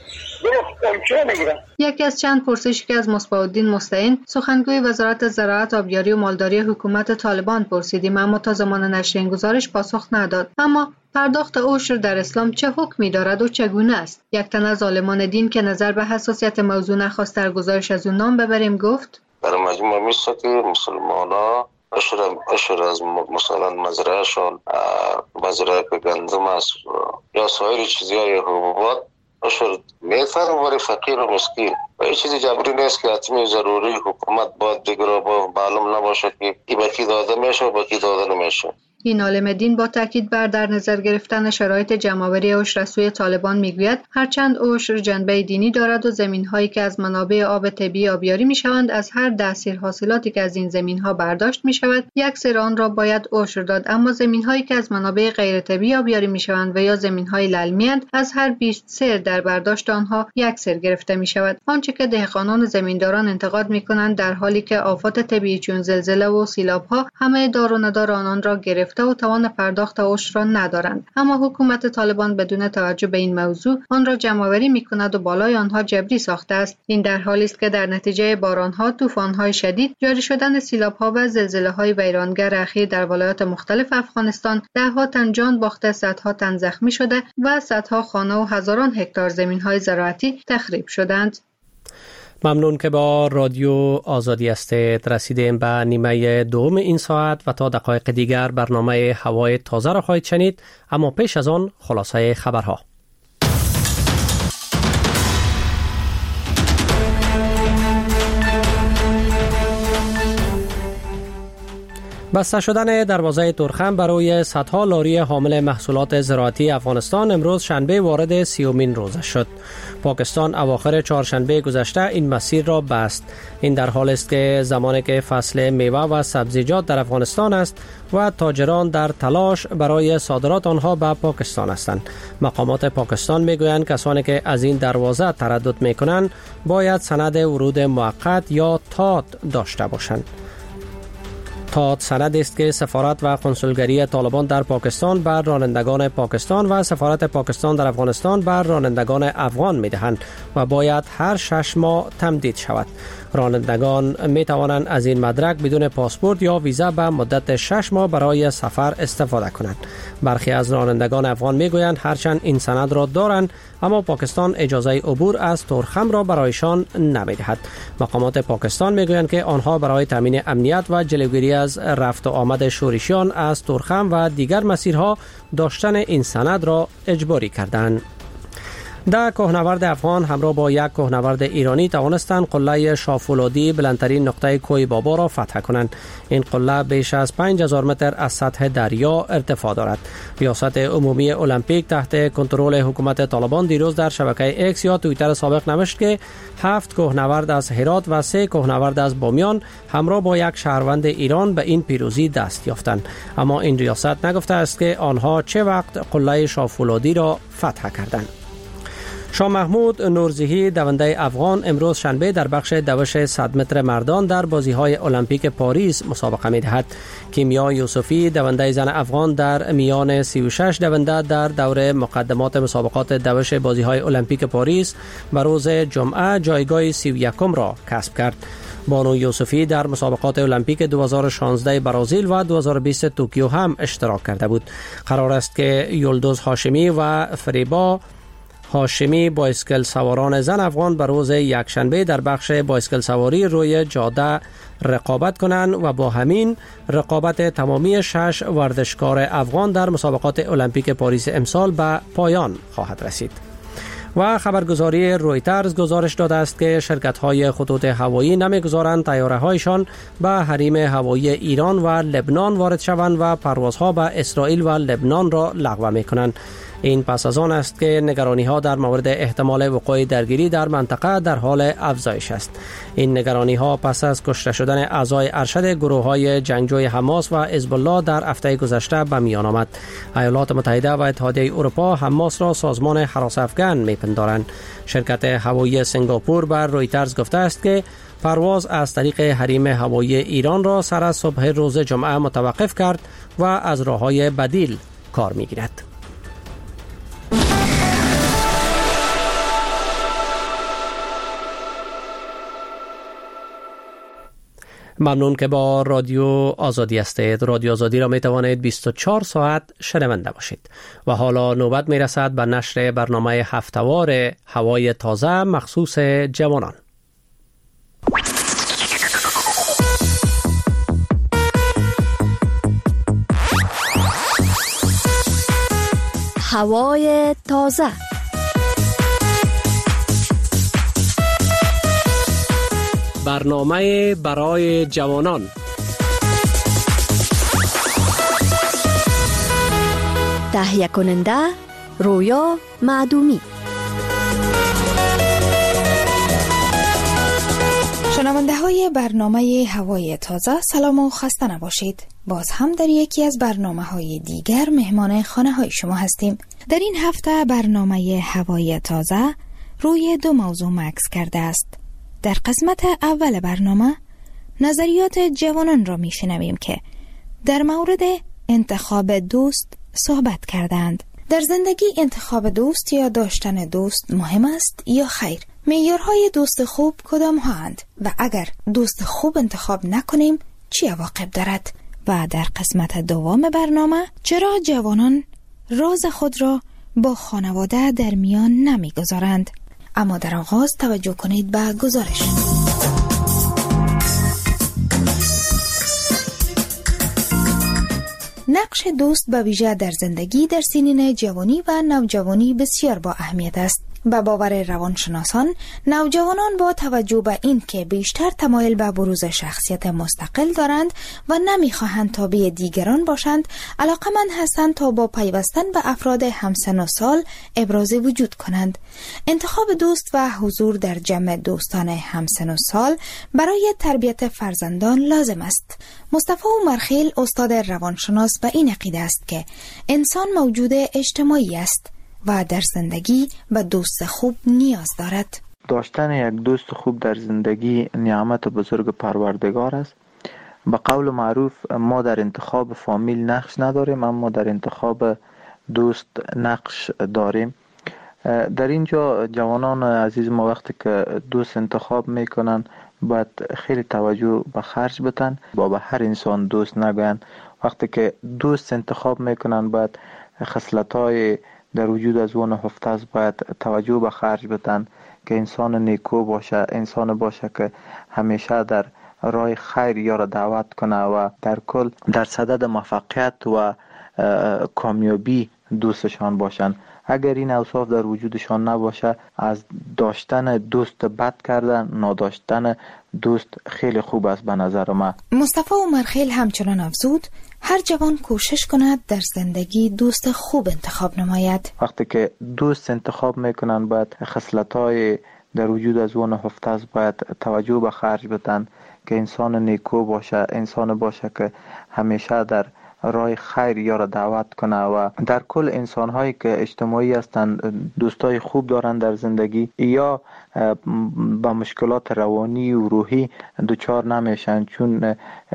یکی از چند پرسشی که از مصباح‌الدین مستعین سخنگوی وزارت زراعت، آبیاری و مالداری حکومت طالبان پرسیدیم اما تا زمان نشر این گزارش پاسخ نداد. اما پرداخت عشر در اسلام چه حکمی دارد و چگونه است؟ یک تن از عالمان دین که نظر به حساسیت موضوع نخواست در گزارش از اون نام ببریم گفت: در مجموع میشه که مسلمانا عشر عشر از مثلا مزرعهشون مزرعه گندم است یا سایر چیزهای حبوبات عشر میتن برای فقیر و مسکین و این چیزی جبری نیست که حتمی ضروری حکومت باید دیگر با معلوم نباشه که ای بکی داده میشه و بکی داده نمیشه. هین عالم‌الدین با تاکید بر در نظر گرفتن شرایط جمع‌آوری عشر از سوی طالبان میگوید هرچند عشر جنبه دینی دارد و زمین‌هایی که از منابع آب طبیعی آبیاری می‌شوند از هر دستیر حاصلاتی که از این زمین‌ها برداشت می‌شود یک سر آن را باید عشر داد، اما زمین‌هایی که از منابع غیر طبیعی آبیاری می‌شوند و یا زمین‌های للمی‌اند از هر بیست سر در برداشت آنها یک سر گرفته می‌شود. آنچه که دهقانان و زمینداران انتقاد می‌کنند در حالی که آفات طبیعی چون زلزله و سیلاب‌ها همه دار و ندار آنان را گرفته و توان پرداخت عشر را ندارند، اما حکومت طالبان بدون توجه به این موضوع آن را جمع‌آوری می‌کند و بالای آنها جبری ساخته است. این در حالی است که در نتیجه باران‌ها، طوفان‌های شدید، جاری شدن سیلاب‌ها و زلزله‌های ویرانگر اخیر در ولایات مختلف افغانستان ده‌ها تن جان باخته، صدها تن زخمی شده و صدها خانه و هزاران هکتار زمین‌های زراعتی تخریب شدند. ممنون که با رادیو آزادی هستید. رسیدیم به نیمه دوم این ساعت و تا دقایق دیگر برنامه هوای تازه را خواهید شنید، اما پیش از آن خلاصه خبرها. بسته شدن دروازه تورخم برای صدها لاری حامل محصولات زراعتی افغانستان امروز شنبه وارد سیومین روزه شد. پاکستان اواخر چهارشنبه گذشته این مسیر را بست. این در حال است که زمانی که فصل میوه و سبزیجات در افغانستان است و تاجران در تلاش برای صادرات آنها به پاکستان هستند. مقامات پاکستان میگویند کسانی که از این دروازه تردد میکنند باید سند ورود موقت یا تات داشته باشند. تات سند است که سفارت و کنسولگری طالبان در پاکستان بر رانندگان پاکستان و سفارت پاکستان در افغانستان بر رانندگان افغان میدهند و باید هر شش ماه تمدید شود. رانندگان می توانند از این مدرک بدون پاسپورت یا ویزا به مدت شش ماه برای سفر استفاده کنند. برخی از رانندگان افغان می گویند هرچند این سند را دارند اما پاکستان اجازه عبور از تورخم را برایشان نمی دهد. مقامات پاکستان می گویند که آنها برای تامین امنیت و جلوگیری از رفت و آمد شورشیان از تورخم و دیگر مسیرها داشتن این سند را اجباری کردند. ده کوهنورد افغان همراه با یک کوهنورد ایرانی توانستند قله شافولادی بلندترین نقطه کوه بابا را فتح کنند. این قله بیش از پنج هزار متر از سطح دریا ارتفاع دارد. ریاست عمومی المپیک تحت کنترل حکومت طالبان دیروز در شبکه ایکس یا توییتر سابق نوشت که هفت کوهنورد از هرات و سه کوهنورد از بامیان همراه با یک شهروند ایران به این پیروزی دست یافتند، اما این ریاست نگفته است که آنها چه وقت قله شافولادی را فتح کردند. شاه محمود نورزهی دونده افغان امروز شنبه در بخش دوش صد متر مردان در بازی‌های المپیک پاریس مسابقه می‌دهد. کیمیا یوسفی دونده زن افغان در میان سی و شش دونده در دوره مقدمات مسابقات دوش بازی‌های المپیک پاریس به روز جمعه جایگاه سی و یکم را کسب کرد. بانو یوسفی در مسابقات المپیک دو هزار و شانزده برزیل و دو هزار و بیست توکیو هم اشتراک کرده بود. قرار است که یلدوز هاشمی و فریبا هاشمی بایسکل سواران زن افغان به روز یکشنبه در بخش بایسکل سواری روی جاده رقابت کنند و با همین رقابت تمامی شش ورزشکار افغان در مسابقات المپیک پاریس امسال به پایان خواهد رسید. و خبرگزاری رویترز گزارش داده است که شرکت‌های خطوط هوایی نمی‌گذارند طیاره‌هایشان به حریم هوایی ایران و لبنان وارد شوند و پروازها به اسرائیل و لبنان را لغو می‌کنند. این پس از آن است که نگرانی‌ها در مورد احتمال وقوع درگیری در منطقه در حال افزایش است. این نگرانی‌ها پس از کشته شدن اعضای ارشد گروه‌های جنگجوی حماس و حزب الله در هفته گذشته به میان آمد. ایالات متحده و اتحادیه اروپا حماس را سازمان حراس افغان می‌پندارند. شرکت هوایی سنگاپور بر رویترز گفته است که پرواز از طریق حریم هوایی ایران را سر از صبح روز جمعه متوقف کرد و از راه‌های بدیل کار می‌گیرد. ممنون که با رادیو آزادی هستید. رادیو آزادی را می توانید بیست و چهار ساعت شنونده باشید. و حالا نوبت می رسد به نشر برنامه هفته‌وار هوای تازه مخصوص جوانان. هوای تازه. برنامه برای جوانان. تهیه کننده رویا معدومی. شنونده های برنامه هوای تازه، سلام و خسته نباشید. باز هم در یکی از برنامه های دیگر مهمان خانه های شما هستیم. در این هفته برنامه هوای تازه روی دو موضوع مکس کرده است. در قسمت اول برنامه نظریات جوانان را می شنویم که در مورد انتخاب دوست صحبت کردند. در زندگی انتخاب دوست یا داشتن دوست مهم است یا خیر؟ معیارهای دوست خوب کدام هاند و اگر دوست خوب انتخاب نکنیم چی عواقب دارد؟ و در قسمت دوم برنامه چرا جوانان راز خود را با خانواده در میان نمیگذارند؟ اما در آغاز توجه کنید به گزارش. نقش دوست به ویژه در زندگی در سنین جوانی و نوجوانی بسیار با اهمیت است. به باور روانشناسان، نوجوانان با توجه به این که بیشتر تمایل به بروز شخصیت مستقل دارند و نمیخواهند تابع دیگران باشند، علاقمند هستند تا با پیوستن به افراد همسن و سال ابراز وجود کنند. انتخاب دوست و حضور در جمع دوستان همسن و سال برای تربیت فرزندان لازم است. مصطفی عمرخیل استاد روانشناس به این عقیده است که انسان موجود اجتماعی است و در زندگی به دوست خوب نیاز دارد. داشتن یک دوست خوب در زندگی نعمت بزرگ پروردگار است. به قول معروف ما در انتخاب فامیل نقش نداریم، اما در انتخاب دوست نقش داریم. در اینجا جوانان عزیز ما وقتی که دوست انتخاب میکنن باید خیلی توجه به خرج بدن، با به هر انسان دوست نگوین. وقتی که دوست انتخاب میکنن باید خصلت‌های در وجود از اون هفته است باید توجه به خرج بدن که انسان نیکو باشه، انسان باشه که همیشه در راه خیر یا را دعوت کنه و در کل در صدد موفقیت و کامیابی دوستشان باشن. اگر این اوصاف در وجودشان نباشه، از داشتن دوست بد کردن، نداشتن دوست خیلی خوب است به نظر من. مصطفی عمرخیل همچنان افزود هر جوان کوشش کند در زندگی دوست خوب انتخاب نماید. وقتی که دوست انتخاب میکنن باید خصلت‌های در وجود از اون هفته است باید توجه به خرج بدن که انسان نیکو باشه، انسان باشه که همیشه در راه خیر یا را دعوت کنه و در کل انسان هایی که اجتماعی هستند دوستای خوب دارن در زندگی یا با مشکلات روانی و روحی دچار نمیشن، چون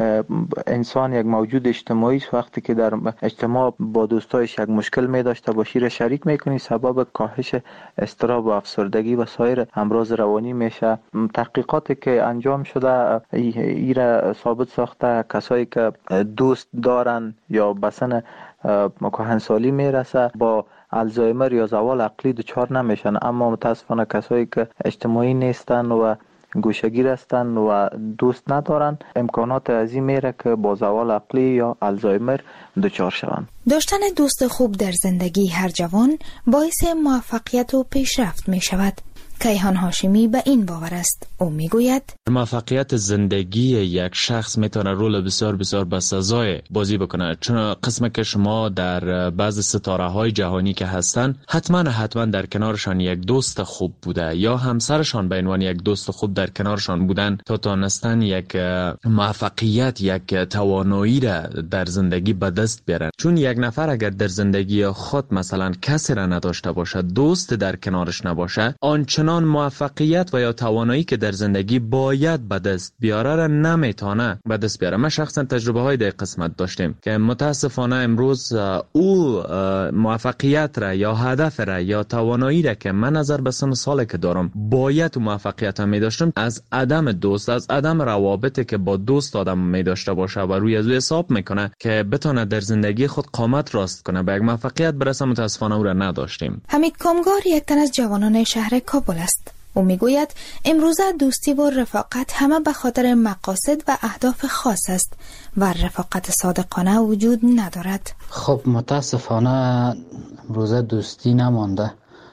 انسان یک موجود اجتماعی است. وقتی که در اجتماع با دوستایش یک مشکل می داشته باشی را شریک میکنی، سبب کاهش اضطراب و افسردگی و سایر امراض روانی میشه. تحقیقاتی که انجام شده ای را ثابت ساخته کسایی که دوست دارن یا بسن کهنسالی میرسه با الزایمر یا زوال عقلی دچار نمیشن، اما متاسفانه کسایی که اجتماعی نیستن و گوشگیر هستن و دوست ندارن امکانات عظیم میره که با زوال عقلی یا الزایمر دچار شوند. داشتن دوست خوب در زندگی هر جوان باعث موفقیت و پیشرفت می شود. کیهان هاشمی به این باور است. او میگوید موفقیت زندگی یک شخص میتونه رول بسیار بسیار بسزای بازی بکنه، چون قسم که شما در بعض ستاره های جهانی که هستن حتما حتما در کنارشان یک دوست خوب بوده یا همسرشان به عنوان یک دوست خوب در کنارشان بودن تا تونستن یک موفقیت، یک توانایی را در زندگی به دست بیارن. چون یک نفر اگر در زندگی خود مثلا کسی را نداشته باشه، دوست در کنارش نباشه، آنچنان موفقیت و یا توانایی که در زندگی باید به دست بیاره را نمیتونه به دست بیاره. ما شخصا تجربه های در قسمت داشتیم که متاسفانه امروز او موفقیت را یا هدف را یا توانایی را که من نظر به سن سالی که دارم باید موفقیت هم می داشتم، از عدم دوست، از عدم روابطی که با دوست آدم می داشته باشه و روی از او حساب میکنه که بتونه در زندگی خود قامت راست کنه به یک موفقیت برسه، متاسفانه او را نداشتیم. حمید کامگار یک تن از جوانان شهر کابل است. او میگوید امروزه دوستی و رفاقت همه به خاطر مقاصد و اهداف خاص است و رفاقت صادقانه وجود ندارد. خب متاسفانه امروزه دوستی نمانده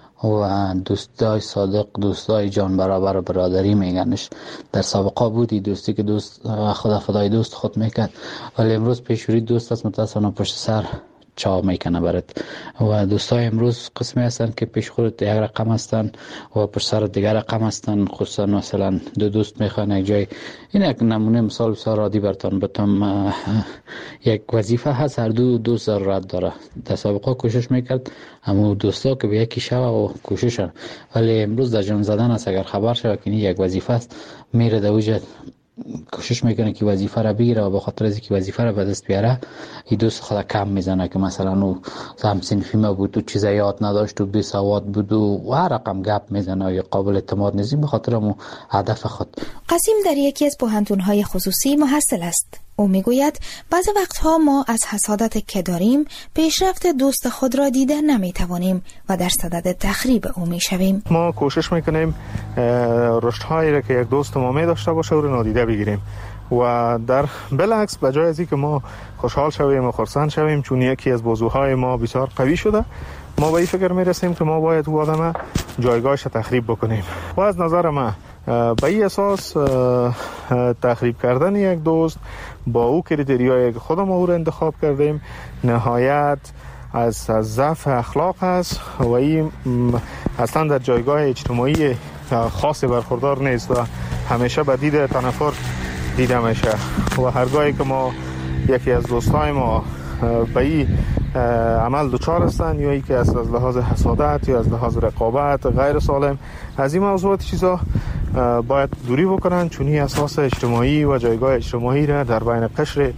و دوستای صادق، دوستای جان برابر و برادری میگنش. در سابقه بودی دوستی که دوست خدا فدای دوست خود میکرد، ولی امروز پیشوری دوست است متاسفانه پشت سر چا میکنه برات. و دوستای امروز قسمی هستن که پیش خودت یک رقم هستن و پر سر دیگر رقم هستن. خصوصا مثلا دو دوست میخوان یک جای، این یک نمونه مثال بسیار عادی براتون بتم. یک وظیفه هست، هر دو دوست ضرورت داره. در سابقه کوشش میکرد اما دوستا که به یکی شو و کوششن، ولی امروز در جان زدن است. اگر خبر شد که یک وظیفه است میره در وجه کوشش میکنه که وظیفه را بگیره و به خاطر از اینکه وظیفه را به دست بیاره این دوست خود کم میزنه که مثلا او هم صنفی ما بود و چیزا یاد نداشت و بی سواد بود و هر رقم گپ میزنه یا قابل اعتماد نیست به خاطر مو هدف خود. قاسم در یکی از پوهنتون‌های خصوصی محصل است. او میگوید بعضی وقتها ما از حسادت که داریم پیشرفت دوست خود را دیده نمیتوانیم و در صدد تخریب او میشویم. ما کوشش میکنیم رشدهایی را که یک دوست ما می داشته باشه او را نادیده بگیریم و در بالعکس به جای از اینکه ما خوشحال شویم و خرسند شویم چون یکی از بازوهای ما بسیار قوی شده، ما به این فکر میرسیم که ما باید او آدم جایگاهش تخریب بکنیم. و از نظر من به این اساس تخریب کردن یک دوست با او کریتریایی که خودم او را انتخاب کردیم نهایت از ضعف اخلاق است و این اصلا در جایگاه اجتماعی خاصی برخوردار نیست و همیشه به دید تنفر دیده میشه. و هرگاهی که ما یکی از دوستای ما به این عمل دچار هستن یا ای که از لحاظ حسادت یا از لحاظ رقابت غیر سالم از این موضوعات چیزا باید دوری بکنن، چون این اساس اجتماعی و جایگاه اجتماعی را در بین قشر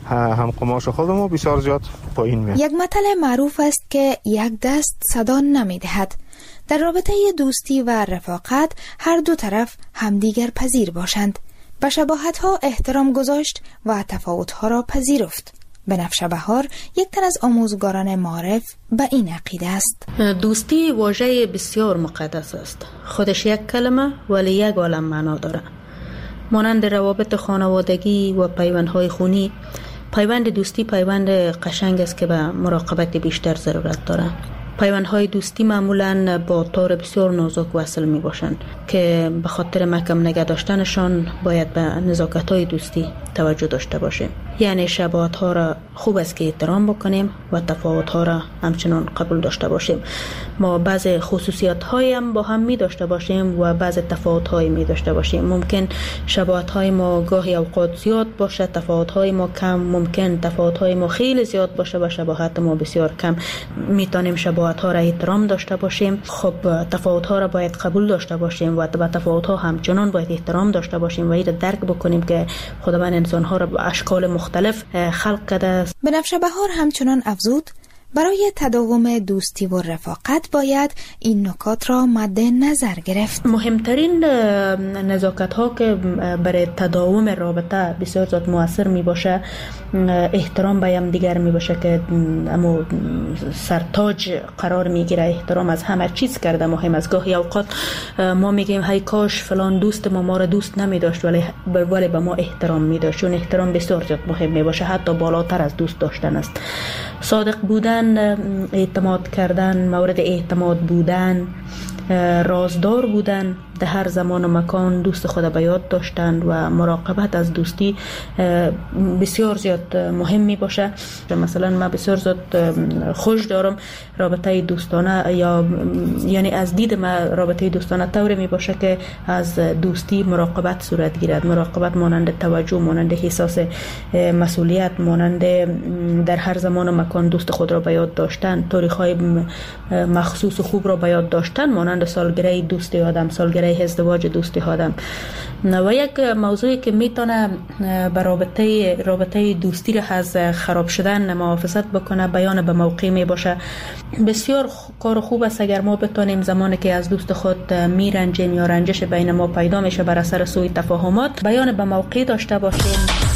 هم قماش خودمون بسیار زیاد پایین میاد. یک متل معروف است که یک دست صدا نمیدهد. در رابطه دوستی و رفاقت هر دو طرف همدیگر پذیر باشند، به شباهت‌ها احترام گذاشت و تفاوت‌ها را پذیرفت. بنفشه بهار یک تن از آموزگاران معارف به این عقیده است. دوستی واژه بسیار مقدس است. خودش یک کلمه ولی یک عالم معنا داره. مانند روابط خانوادگی و پیوندهای خونی، پیوند دوستی پیوند قشنگ است که به مراقبت بیشتر ضرورت داره. پیوندهای دوستی معمولاً با تار بسیار نازک وصل می باشند که به خاطر محکم نگه داشتنشان باید به نزاکت‌های دوستی توجه داشته باشیم. یعنی شباهت‌ها را خوب است که احترام بکنیم و تفاوت‌ها را همچنان قبول داشته باشیم. ما بعض خصوصیت‌هایی هم با هم می داشته باشیم و بعض تفاوت‌هایی می داشته باشیم. ممکن شباهت‌های ما گاهی اوقات زیاد باشه، تفاوت‌های ما کم. ممکن تفاوت‌های ما خیلی زیاد باشه و شباهت ما بسیار کم. میتونیم شباهت‌ها را احترام داشته باشیم. خب تفاوت‌ها را باید قبول داشته باشیم و به تفاوت‌ها همچنان باید احترام داشته باشیم و این را درک بکنیم که خداوند انسان‌ها را به اشکال مختلف خلق کرده است. بنفشه بهار همچنان افزود برای تداوم دوستی و رفاقت باید این نکات را مد نظر گرفت. مهمترین نزاکت ها که برای تداوم رابطه بسیار زیاد مؤثر می باشه احترام به هم دیگر می باشه که اما سرتاج قرار می گیره. احترام از همه چیز کرده مهم است. گاهی اوقات ما میگیم هی کاش فلان دوست ما ما را دوست نمی داشت ولی ولی به ما احترام می داشت، چون احترام بسیار زیاد مهم می باشه، حتی بالاتر از دوست داشتن است. صادق بودن، اعتماد کردن، مورد اعتماد بودن، رازدار بودن، در هر زمان و مکان دوست خود به یاد داشتن و مراقبت از دوستی بسیار زیاد مهم می باشه. مثلا من بسیار زیاد خوش دارم رابطه دوستانه، یا یعنی از دید من رابطه دوستانه طوری می باشه که از دوستی مراقبت صورت گیرد. مراقبت مانند توجه، مانند احساس مسئولیت، مانند در هر زمان و مکان دوست خود را به یاد داشتن، تاریخ‌های مخصوص و خوب را به یاد داشتن، مانند سالگره دوستی آدم، سالگره ازدواج دوستی آدم. و یک موضوعی که میتونه به رابطه رابطه دوستی را از خراب شدن محافظت بکنه بیان به موقع می باشه. بسیار کار خوب است اگر ما بتونیم زمانی که از دوست خود میرنجیم یا رنجش بین ما پیدا میشه بر اثر سوء تفاهمات بیان به موقع داشته باشیم.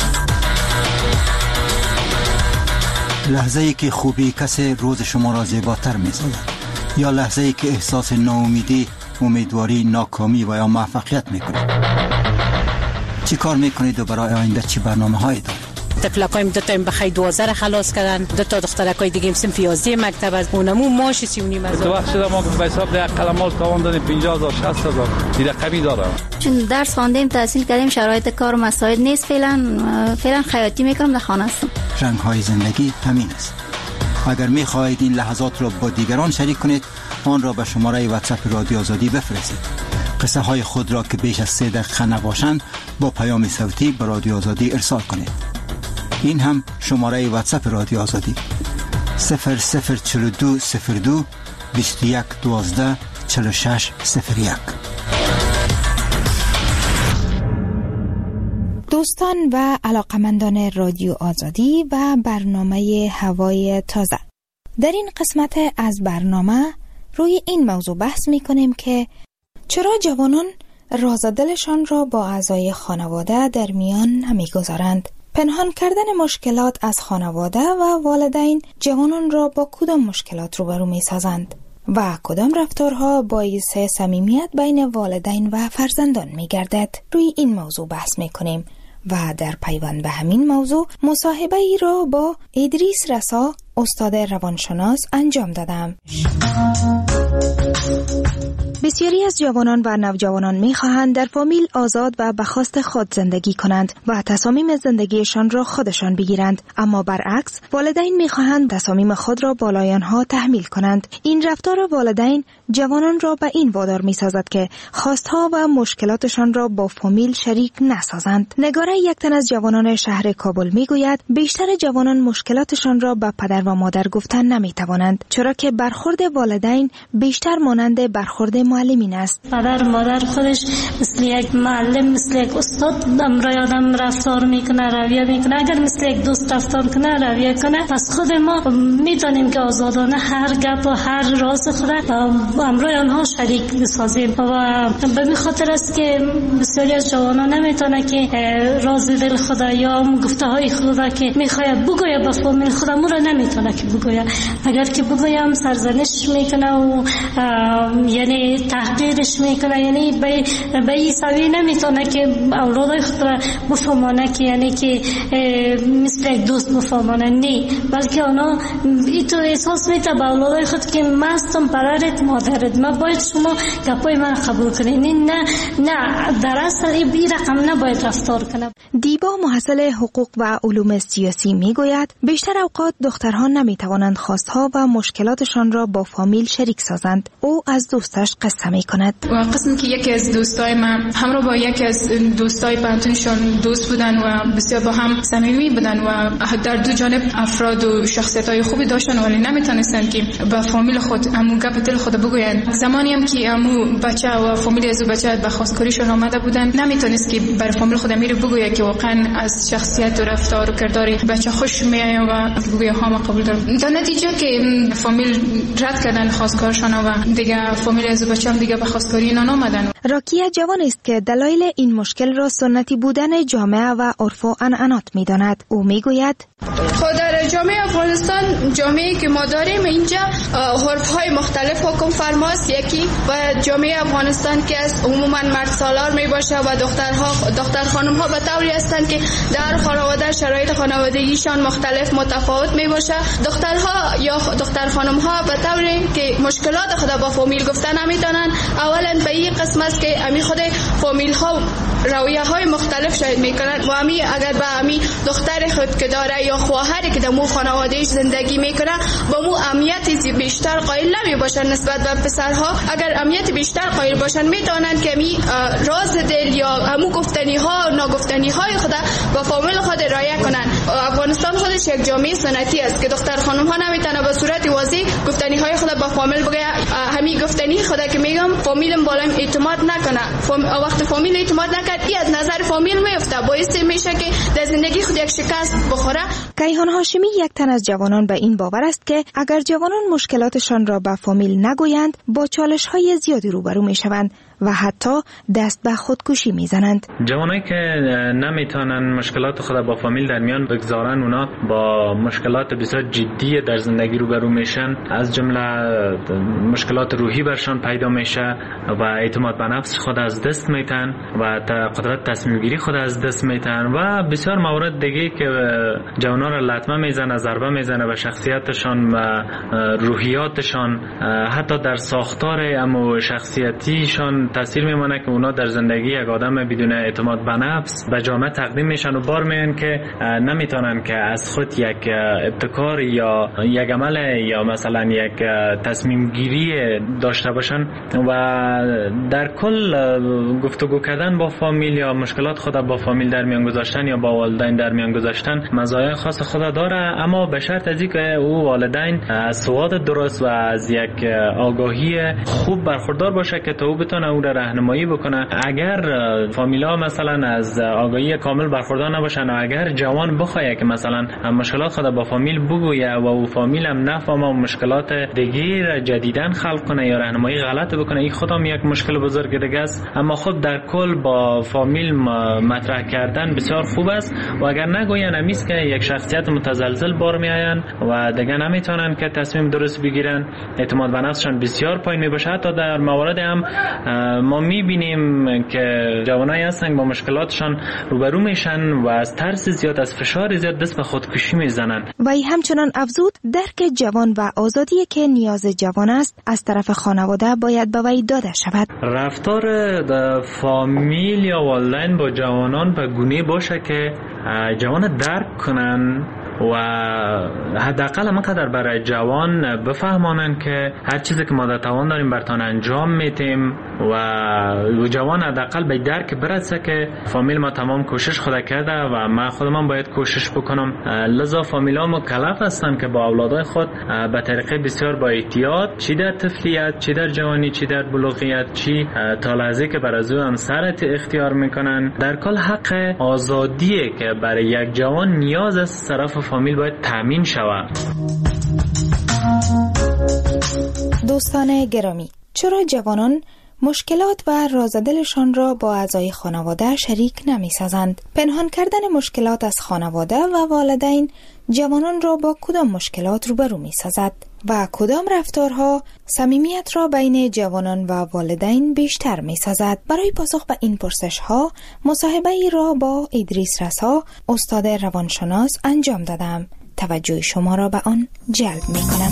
لحظه ای که خوبی کسی روز شما را زیباتر می‌سازد، یا لحظه ای که احساس ناامیدی، امیدواری، ناکامی و یا موفقیت میکنید. چی کار میکنید و برای آینده چی برنامه هایی دارید؟ تفلقایم دو تا بخای دوازده خلاص کردن، دو تا دخترکای دیگه هم صنف یازده مکتب از اونمو ماش سی و نیم هزار. تو وقت شده ما به حساب ده قلمال تاوان دادیم پنجاه هزار شصت هزار دیگه قوی دارم. چون درس خواندیم تحصیل کردیم شرایط کار مساعد نیست، فعلا فعلا خیاطی میکنم در خانه هستم. رنگ های زندگی همین است. اگر می خواهید این لحظات را با دیگران شریک کنید، آن را به شماره واتساپ رادیو آزادی بفرستید. قصه های خود را که بیش از سه دقیقه نباشند با پیام صوتی به رادیو آزادی ارسال کنید. این هم شماره واتساپ رادیو آزادی صفر صفر چهل و دو صفر دو بیست و یک دوازده چهل و شش صفر یک. دوستان و علاقمندان رادیو آزادی و برنامه هوای تازه، در این قسمت از برنامه روی این موضوع بحث می کنیم که چرا جوانان راز دلشان را با اعضای خانواده در میان نمی گذارند. پنهان کردن مشکلات از خانواده و والدین جوانان را با کدام مشکلات روبرو می سازند و کدام رفتارها باعث صمیمیت بین والدین و فرزندان می گردد. روی این موضوع بحث می کنیم و در پیوند به همین موضوع مصاحبه ای را با ادریس رسا، استاد روانشناس انجام دادم. بسیاری از جوانان و نوجوانان می‌خواهند در فامیل آزاد و به خواست خود زندگی کنند و تصامیم زندگیشان را خودشان بگیرند، اما برعکس والدین می‌خواهند تصامیم خود را بالای آنها تحمیل کنند. این رفتار والدین جوانان را به این وادار می‌سازد که خواستها و مشکلاتشان را با فامیل شریک نسازند. نگاره یک تن از جوانان شهر کابل می‌گوید بیشتر جوانان مشکلاتشان را به پدر و مادر گفتن نمی‌توانند، چرا که برخورد والدین بیشتر مانند برخورد معلمین است. پدر و مادر خودش مثل یک معلم، مثل یک استاد امرای آدم رفتار میکنه، رویه میکنه. اگر مثل یک دوست رفتار کنه، رویه کنه، پس خود ما میتونیم که آزادانه هر گپ و هر راز خود امرای آنها شریک بسازیم. و به این خاطر است که بسیاری از جوانان نمیتونه که راز دل خود یا گفته های خود که میخواد بگویه به فامیل خود امور نمیتونه که بگویه. اگر که بگویم سرزنش میکنه و یعنی تحقیرش میکنه، یعنی به به این سوی نمیتونه که اولادای خود را بفهمانه که یعنی که مثل یک دوست بفهمانه، نه، بلکه اونا اینطور احساس میته به اولادای خود که من هستم پدرت مادرت، من باید شما گپای من قبول کنید. نه نه در اصل این رقم نباید رفتار کنه. دیبا محصل حقوق و علوم سیاسی میگوید بیشتر اوقات دخترها نمیتوانند خواستها و مشکلاتشان را با فامیل شریک سازند. او از دوستش قصه می کند. و قسم که یکی از دوستای من همراه با یکی از دوستای پنتونشون دوست بودن و بسیار با هم صمیمی بودن و در دو جانب افراد و شخصیت‌های خوبی داشتن، ولی نمیتونستن که به فامیل خود همون گپ دل خود بگوین. زمانی هم که همون بچه و فامیل از بچه به خواستگاریشون آمده بودن، نمیتونست که بر فامیل خود امیر بگویه که واقعا از شخصیت و رفتار و کردار بچه خوش میاد و بگویه ها ما قبول دارم. در نتیجه که فامیل رد کردن خواستگارشون و دیگه فامیل از بچه هم دیگه به خواستگاری اینا نامدن. راکیه جوان است که دلایل این مشکل را سنتی بودن جامعه و عرف و عنعنات می‌داند. او میگوید خود در جامعه افغانستان، جامعه‌ای که ما داریم اینجا عرف‌های مختلف حکم فرماست. یکی و جامعه افغانستان که از عموما مرد سالار میباشه و دخترها دختر خانم‌ها به طوری هستند که در خانواده شرایط خانوادگیشان مختلف متفاوت میباشه. دخترها یا دختر خانم‌ها به طوری که مشکلات خود با فامیل گفتن نمیتونن. اولا به این قسم است که امی خود فامیل ها رویه های مختلف شاید میکنن و امی اگر به امی دختر خود که داره یا خواهری که در مو خانوادهش زندگی میکنه با مو اهمیت بیشتر قائل نمی باشن نسبت به پسرها. اگر اهمیت بیشتر قائل باشن میتونن که امی راز دل یا همو گفتنی ها ناگفتنی های خود با فامیل خود رعایت کنن. افغانستان خودش یک جامعه سنتی است که دختر خانم ها نمیتونه به صورت واضح گفتنی های خود با فامیل بگه. همین گفتنی خود که میگم فامیلم بالا اعتماد نکنه. فام... وقت فامیل اعتماد نکرد این از نظر فامیل میفته، باعث میشه که در زندگی خود یک شکست بخوره. کیهان هاشمی یک تن از جوانان به این باور است که اگر جوانان مشکلاتشان را به فامیل نگویند با چالش های زیادی روبرو میشوند و حتی دست به خودکشی میزنند. جوانایی که نمیتونن مشکلات خود با فامیل در میان بگذارن، اونا با مشکلات بسیار جدی در زندگی روبرو میشن، از جمله مشکلات روحی برشان پیدا میشه و اعتماد به نفس خود از دست میتن و قدرت تصمیم گیری خود از دست میتن و بسیار موارد دیگه که جوانان را لطمه میزنه، ضربه میزنه به شخصیتشان و روحیاتشان، حتی در ساختار امو شخصیتیشان چنان تاثیر میمونه که اونا در زندگی یک آدم بدون اعتماد به نفس به جامعه تقدیم میشن و بار میان که نمیتونن که از خود یک ابتکار یا یک عمل یا مثلا یک تصمیم گیری داشته باشن و در کل گفتگو کردن با فامیل یا مشکلات خود با فامیل در میان گذاشتن یا با والدین در میان گذاشتن مزایای خاص خود داره، اما به شرط از اینکه او والدین از سواد درست و از یک آگاهی خوب برخوردار باشه که تا او بتونه او را راهنمایی بکنه. اگر فامیلا مثلا از آگاهی کامل برخوردار نباشن و اگر جوان بخواد که مثلا مشکلات خود با فامیل بگویه و او فامیل هم نفهمه و مشکلات دیگه جدیدن خلق کنه یا راهنمایی غلط بکنه، این خودم یک مشکل بزرگ دیگه است. اما خود در کل با فامیل مطرح کردن بسیار خوب است و اگر نگوین امیز که یک شخصیت متزلزل بار میآین و دیگه نمیتونن که تصمیم درست بگیرن، اعتماد به نفسشان بسیار پایین میباشه. حتی در موارد هم ما میبینیم که جوانایی هستن با مشکلاتشان روبرو میشن و از ترس زیاد از فشار زیاد دست به خودکشی میزنن. و ای همچنان افزود درک جوان و آزادی که نیاز جوان است از طرف خانواده باید به وی داده شود. رفتار فامیل یا والدین با جوانان به گونه باشه که جوان درک کنن و حداقل همانقدر برای جوان بفهمانن که هر چیزی که ما در توان داریم برتان انجام میتیم و جوان حداقل به درک برسه که فامیل ما تمام کوشش خود کرده و ما خودم باید کوشش بکنم. لذا فامیل ها مکلف هستن که با اولادای خود به طریقه بسیار با احتیاط، چی در طفلیت، چی در جوانی، چی در بلوغیت، چی تا لحظه که بر از او همسرت اختیار میکنن، در کل حق آزادیه که برای یک جوان نیاز است طرف فامیل باید تامین شود. دوستان گرامی، چرا جوانان مشکلات و رازدلشان را با اعضای خانواده شریک نمی سازند؟ پنهان کردن مشکلات از خانواده و والدین جوانان را با کدام مشکلات روبرو می سازد و کدام رفتارها صمیمیت را بین جوانان و والدین بیشتر می سازد؟ برای پاسخ به این پرسش ها مصاحبه ای را با ادریس رسا، استاد روانشناس انجام دادم. توجه شما را به آن جلب می کنم.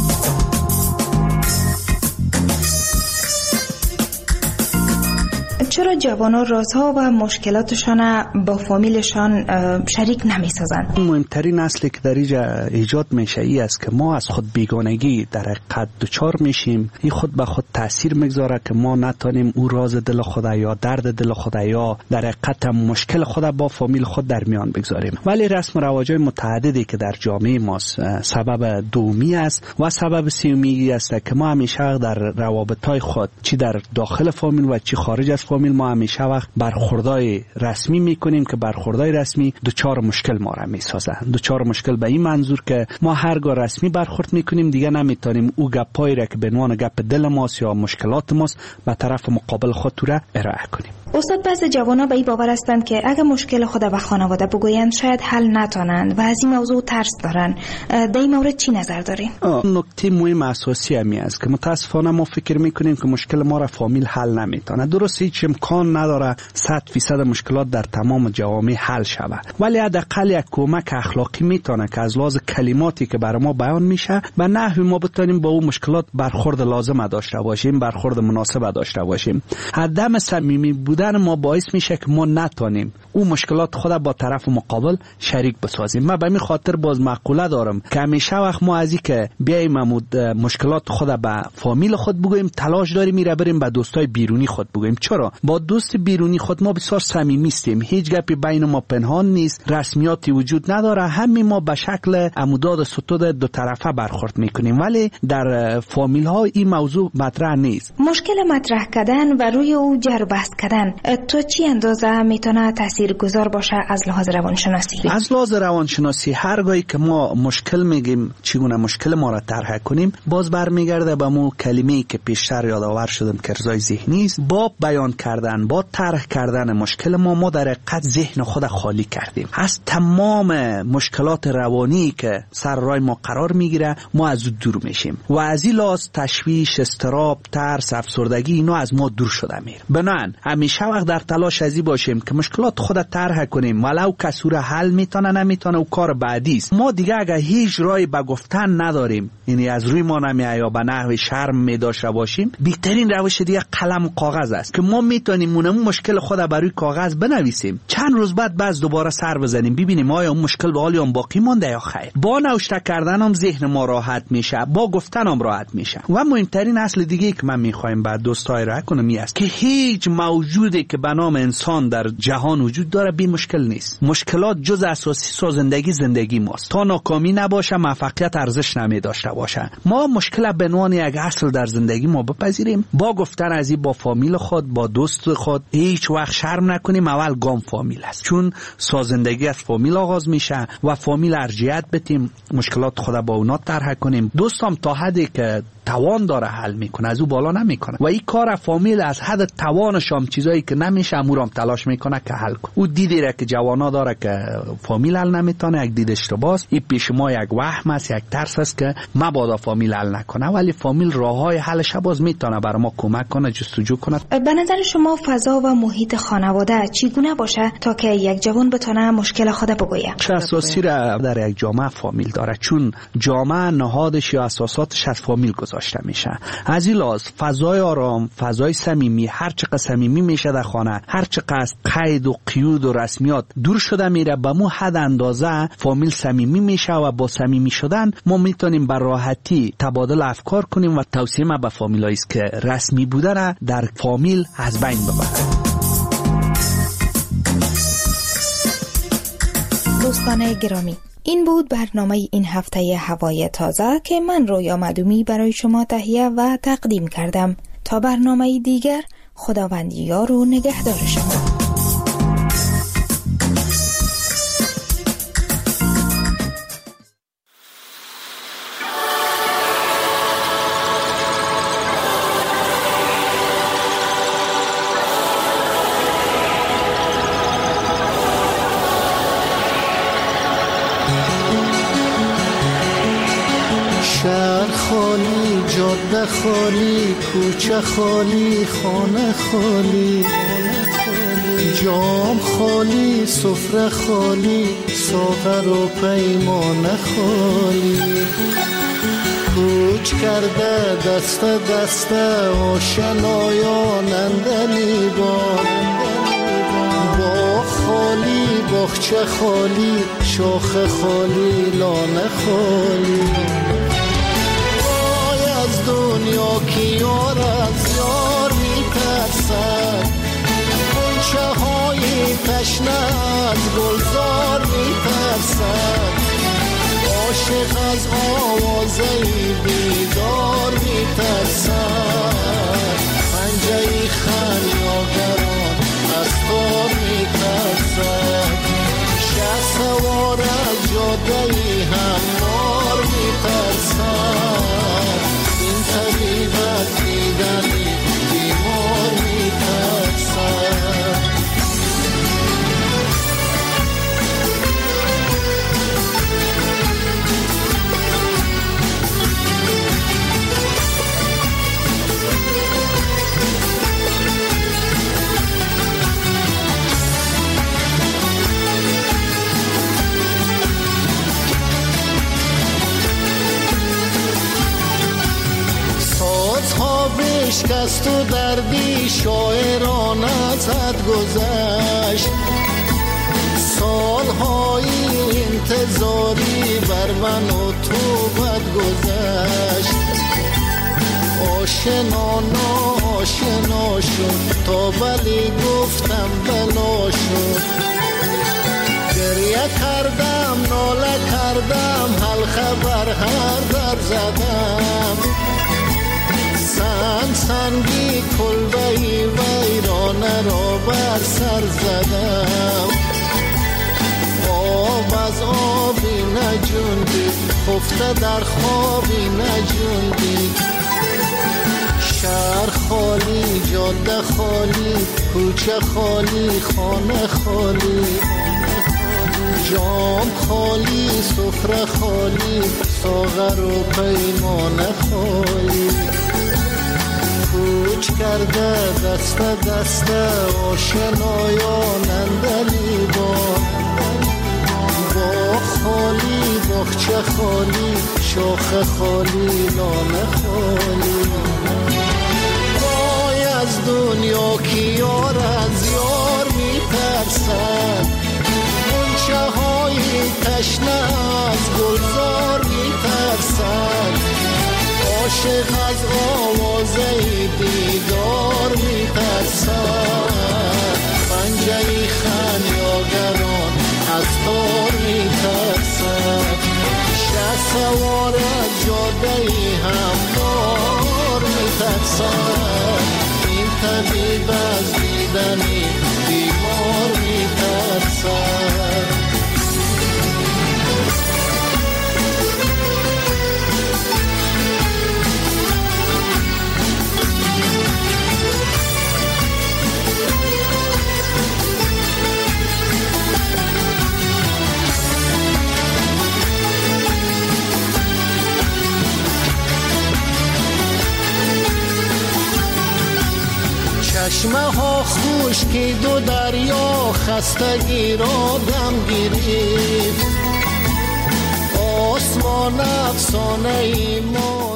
چرا جوانان رازها و مشکلاتشان با فامیلشان شریک نمی سازند؟ مهمترین اصلی که در اینجا ایجاد میشه ای است که ما از خود بیگانگی در حقیقت دچار میشیم. این خود به خود تاثیر میگذاره که ما نتونیم او راز دل خود یا درد دل خود یا در حقیقت مشکل خود با فامیل خود در میان بگذاریم. ولی رسم و رواج‌های متعددی که در جامعه ما سبب دومی است و سبب سومی است که ما همیشه در روابط‌های خود چی در داخل فامیل و چی خارج از فامیل ما همیشه وقت برخوردای رسمی میکنیم که برخوردای رسمی دوچار مشکل ما را میسازه. دوچار مشکل به این منظور که ما هرگاه رسمی برخورد میکنیم دیگه نمیتونیم او گپایی را که به عنوان گپ دل ماست یا مشکلات ماست به طرف مقابل خود را ارائه کنیم. استاد، بعضی جوانا به این باور هستند که اگه مشکل خود به خانواده بگویند شاید حل نتونند و از این موضوع ترس دارن. در این مورد چی نظر دارین؟ نکته مهم اساسی همی است که متاسفانه ما فکر میکنیم که مشکل ما را فامیل حل نمیتونه. درست هیچ امکان نداره صد فیصد مشکلات در تمام جوامع حل شود، ولی حداقل یک کمک اخلاقی میتونه که از لحاظ کلماتی که برای ما بیان میشه و نحوی ما بتونیم با اون مشکلات برخورد لازم داشته باشیم، برخورد مناسب داشته باشیم. عدم صمیمی بودن ما باعث میشه که ما نتونیم اون مشکلات خود با طرف مقابل شریک بسازیم. من به این خاطر باز مقوله دارم که همیشه وقت ما از این که بیایم مشکلات خود به فامیل خود بگوییم تلاش داریم میره بریم به دوستای بیرونی خود بگوییم. چرا؟ با دوست بیرونی خود ما بسیار صمیمی هستیم، هیچ گپی بین ما پنهان نیست، رسمیاتی وجود نداره، همین ما به شکل عموداد ستود دو طرفه برخورد میکنیم، ولی در فامیل ها این موضوع مطرح نیست. مشکل مطرح کردن و روی او جر و بحث کردن تو چی اندازه میتونه تاثیرگذار باشه از لحاظ روانشناسی؟ از لحاظ روانشناسی هرگاهی که ما مشکل میگیم چگونه مشکل ما را طرح کنیم، باز برمیگرده به مو کلمه‌ای که پیشتر یادآور شدم که ارضای ذهنی است. با بیان کردن، با طرح کردن مشکل ما ما در حقیقت ذهن خود خالی کردیم از تمام مشکلات روانی که سر راه ما قرار میگیره. ما از او دور میشیم و از این لحاظ تشویش، اضطراب، ترس، افسردگی اینا از ما دور شده میره. بنابراین همیشه هر وقت در تلاش ازی باشیم که مشکلات خود طرح کنیم، ولو کسور حل میتونه نمیتونه و کار بعدی است. ما دیگه اگه هیچ راهی به گفتن نداریم، یعنی از روی ما نمیاد یا به نحو شرم می داشته باشیم، بهترین روش دیگه قلم و کاغذ است که ما میتونیم اون مشکل خود بر روی کاغذ بنویسیم، چند روز بعد باز دوباره سر بزنیم ببینیم آیا اون مشکل به حال اون باقی مونده یا خیر. با نوشته کردن هم ذهن ما راحت میشه، با گفتن هم راحت میشه. و مهمترین اصل دیگه که من میخوایم بعد دوستای را کنم این است که هیچ موجودی که به نام انسان در جهان وجود داره بی مشکل نیست. مشکلات جز اساسی سازندگی زندگی ماست. تا ناکامی نباشه موفقیت ارزش نمی داشته باشه. ما مشکل به عنوان یک اصل در زندگی ما بپذیریم، با گفتن از این با فامیل خود، با دوست خود هیچ وقت شرم نکنیم. اول گام فامیل است، چون سازندگی از فامیل آغاز میشه و فامیل ارجحیت بدیم، مشکلات خود با اونا طرح کنیم. دوستم تا حدی که توان داره حل میکنه، از او بالا نمیکنه و این کار فامیل از حد توانش هم چیزایی که نمیشه امورم تلاش میکنه که حل کنه. او دیدی را که جوانا داره که فامیل حل نمیتونه، یک دید اشتباهه. این پیش ما یک وهم است، یک ترس است که مبادا فامیل حل نکنه، ولی فامیل راههای حلش باز میتونه برای ما کمک کنه، جستجو کنه. به نظر شما فضا و محیط خانواده چگونه باشه تا که یک جوان بتونه مشکل خود بگویه؟ چه اساسی را در یک جامعه فامیل داره، چون جامعه نهادش یا اساساتش از فامیل گذاشته میشه. از این لحاظ فضای آرام، فضای صمیمی، هر چقدر صمیمی میشه در خانه، هر چقدر قید و قیود و رسمیات دور شده میره، به مو حد اندازه فامیل صمیمی میشه و با صمیمی شدن ما میتونیم بر راحتی تبادل افکار کنیم و توصیه ما به فامیلایی است که رسمی بودن در فامیل از بین ببرن. دوستان گرامی، این بود برنامه این هفته هوای تازه که من رویا معدومی برای شما تهیه و تقدیم کردم. تا برنامه دیگر، خداوند یار و نگهدار شما. شهر خالی، جاده خالی، کوچه خالی، خانه خالی، جام خالی، سفره خالی، ساغر و پیمانه خالی. کوچ کرده دست دست آشنایان اندلی بار، باغ خالی، باغچه خالی، شاخه خالی، لانه خالی. دنیا کی یار از یار میترسد، غنچه های تشنه از گلزار میترسد، عاشق از آوازه بیدار میترسد، پنجه خریداران از تار میترسد، شه سوار از جاده هموار میترسد، طبیب از دیدنی بیمار میترسد. بشکست و دردی شاعران ازت گذشت، سالهای انتظاری بر من و تو بد گذشت، آشنا ناشنا شد تا بلی گفتم بلا شد، گریه کردم ناله کردم حل خبر هر در زدم، سنگ سنگی کلبهی ویرانه را بر سر زدم، آب از آبی نجوندی خفته در خوابی نجوندی، شهر خالی، جاده خالی، کوچه خالی، خانه خالی، جام خالی، سفره خالی، ساغر و پیمانه خالی. کوچ کرده دست دست آشنایان دلیبان با خالی باغچه خالی شاخ خالی نام خالی وای از دنیا که یار از یار میترسد غنچه های تشنه از گلزار میترسد عاشق از آواز دیدار میترسد پنجه خمیاگران از تار میترسد شه سوار از جاده هموار میترسد این طبیب از دیدنی بیمار میترسد چشمه ها خشکی دو دریا خستگی را دم گیرید آسمان افسانه ای ما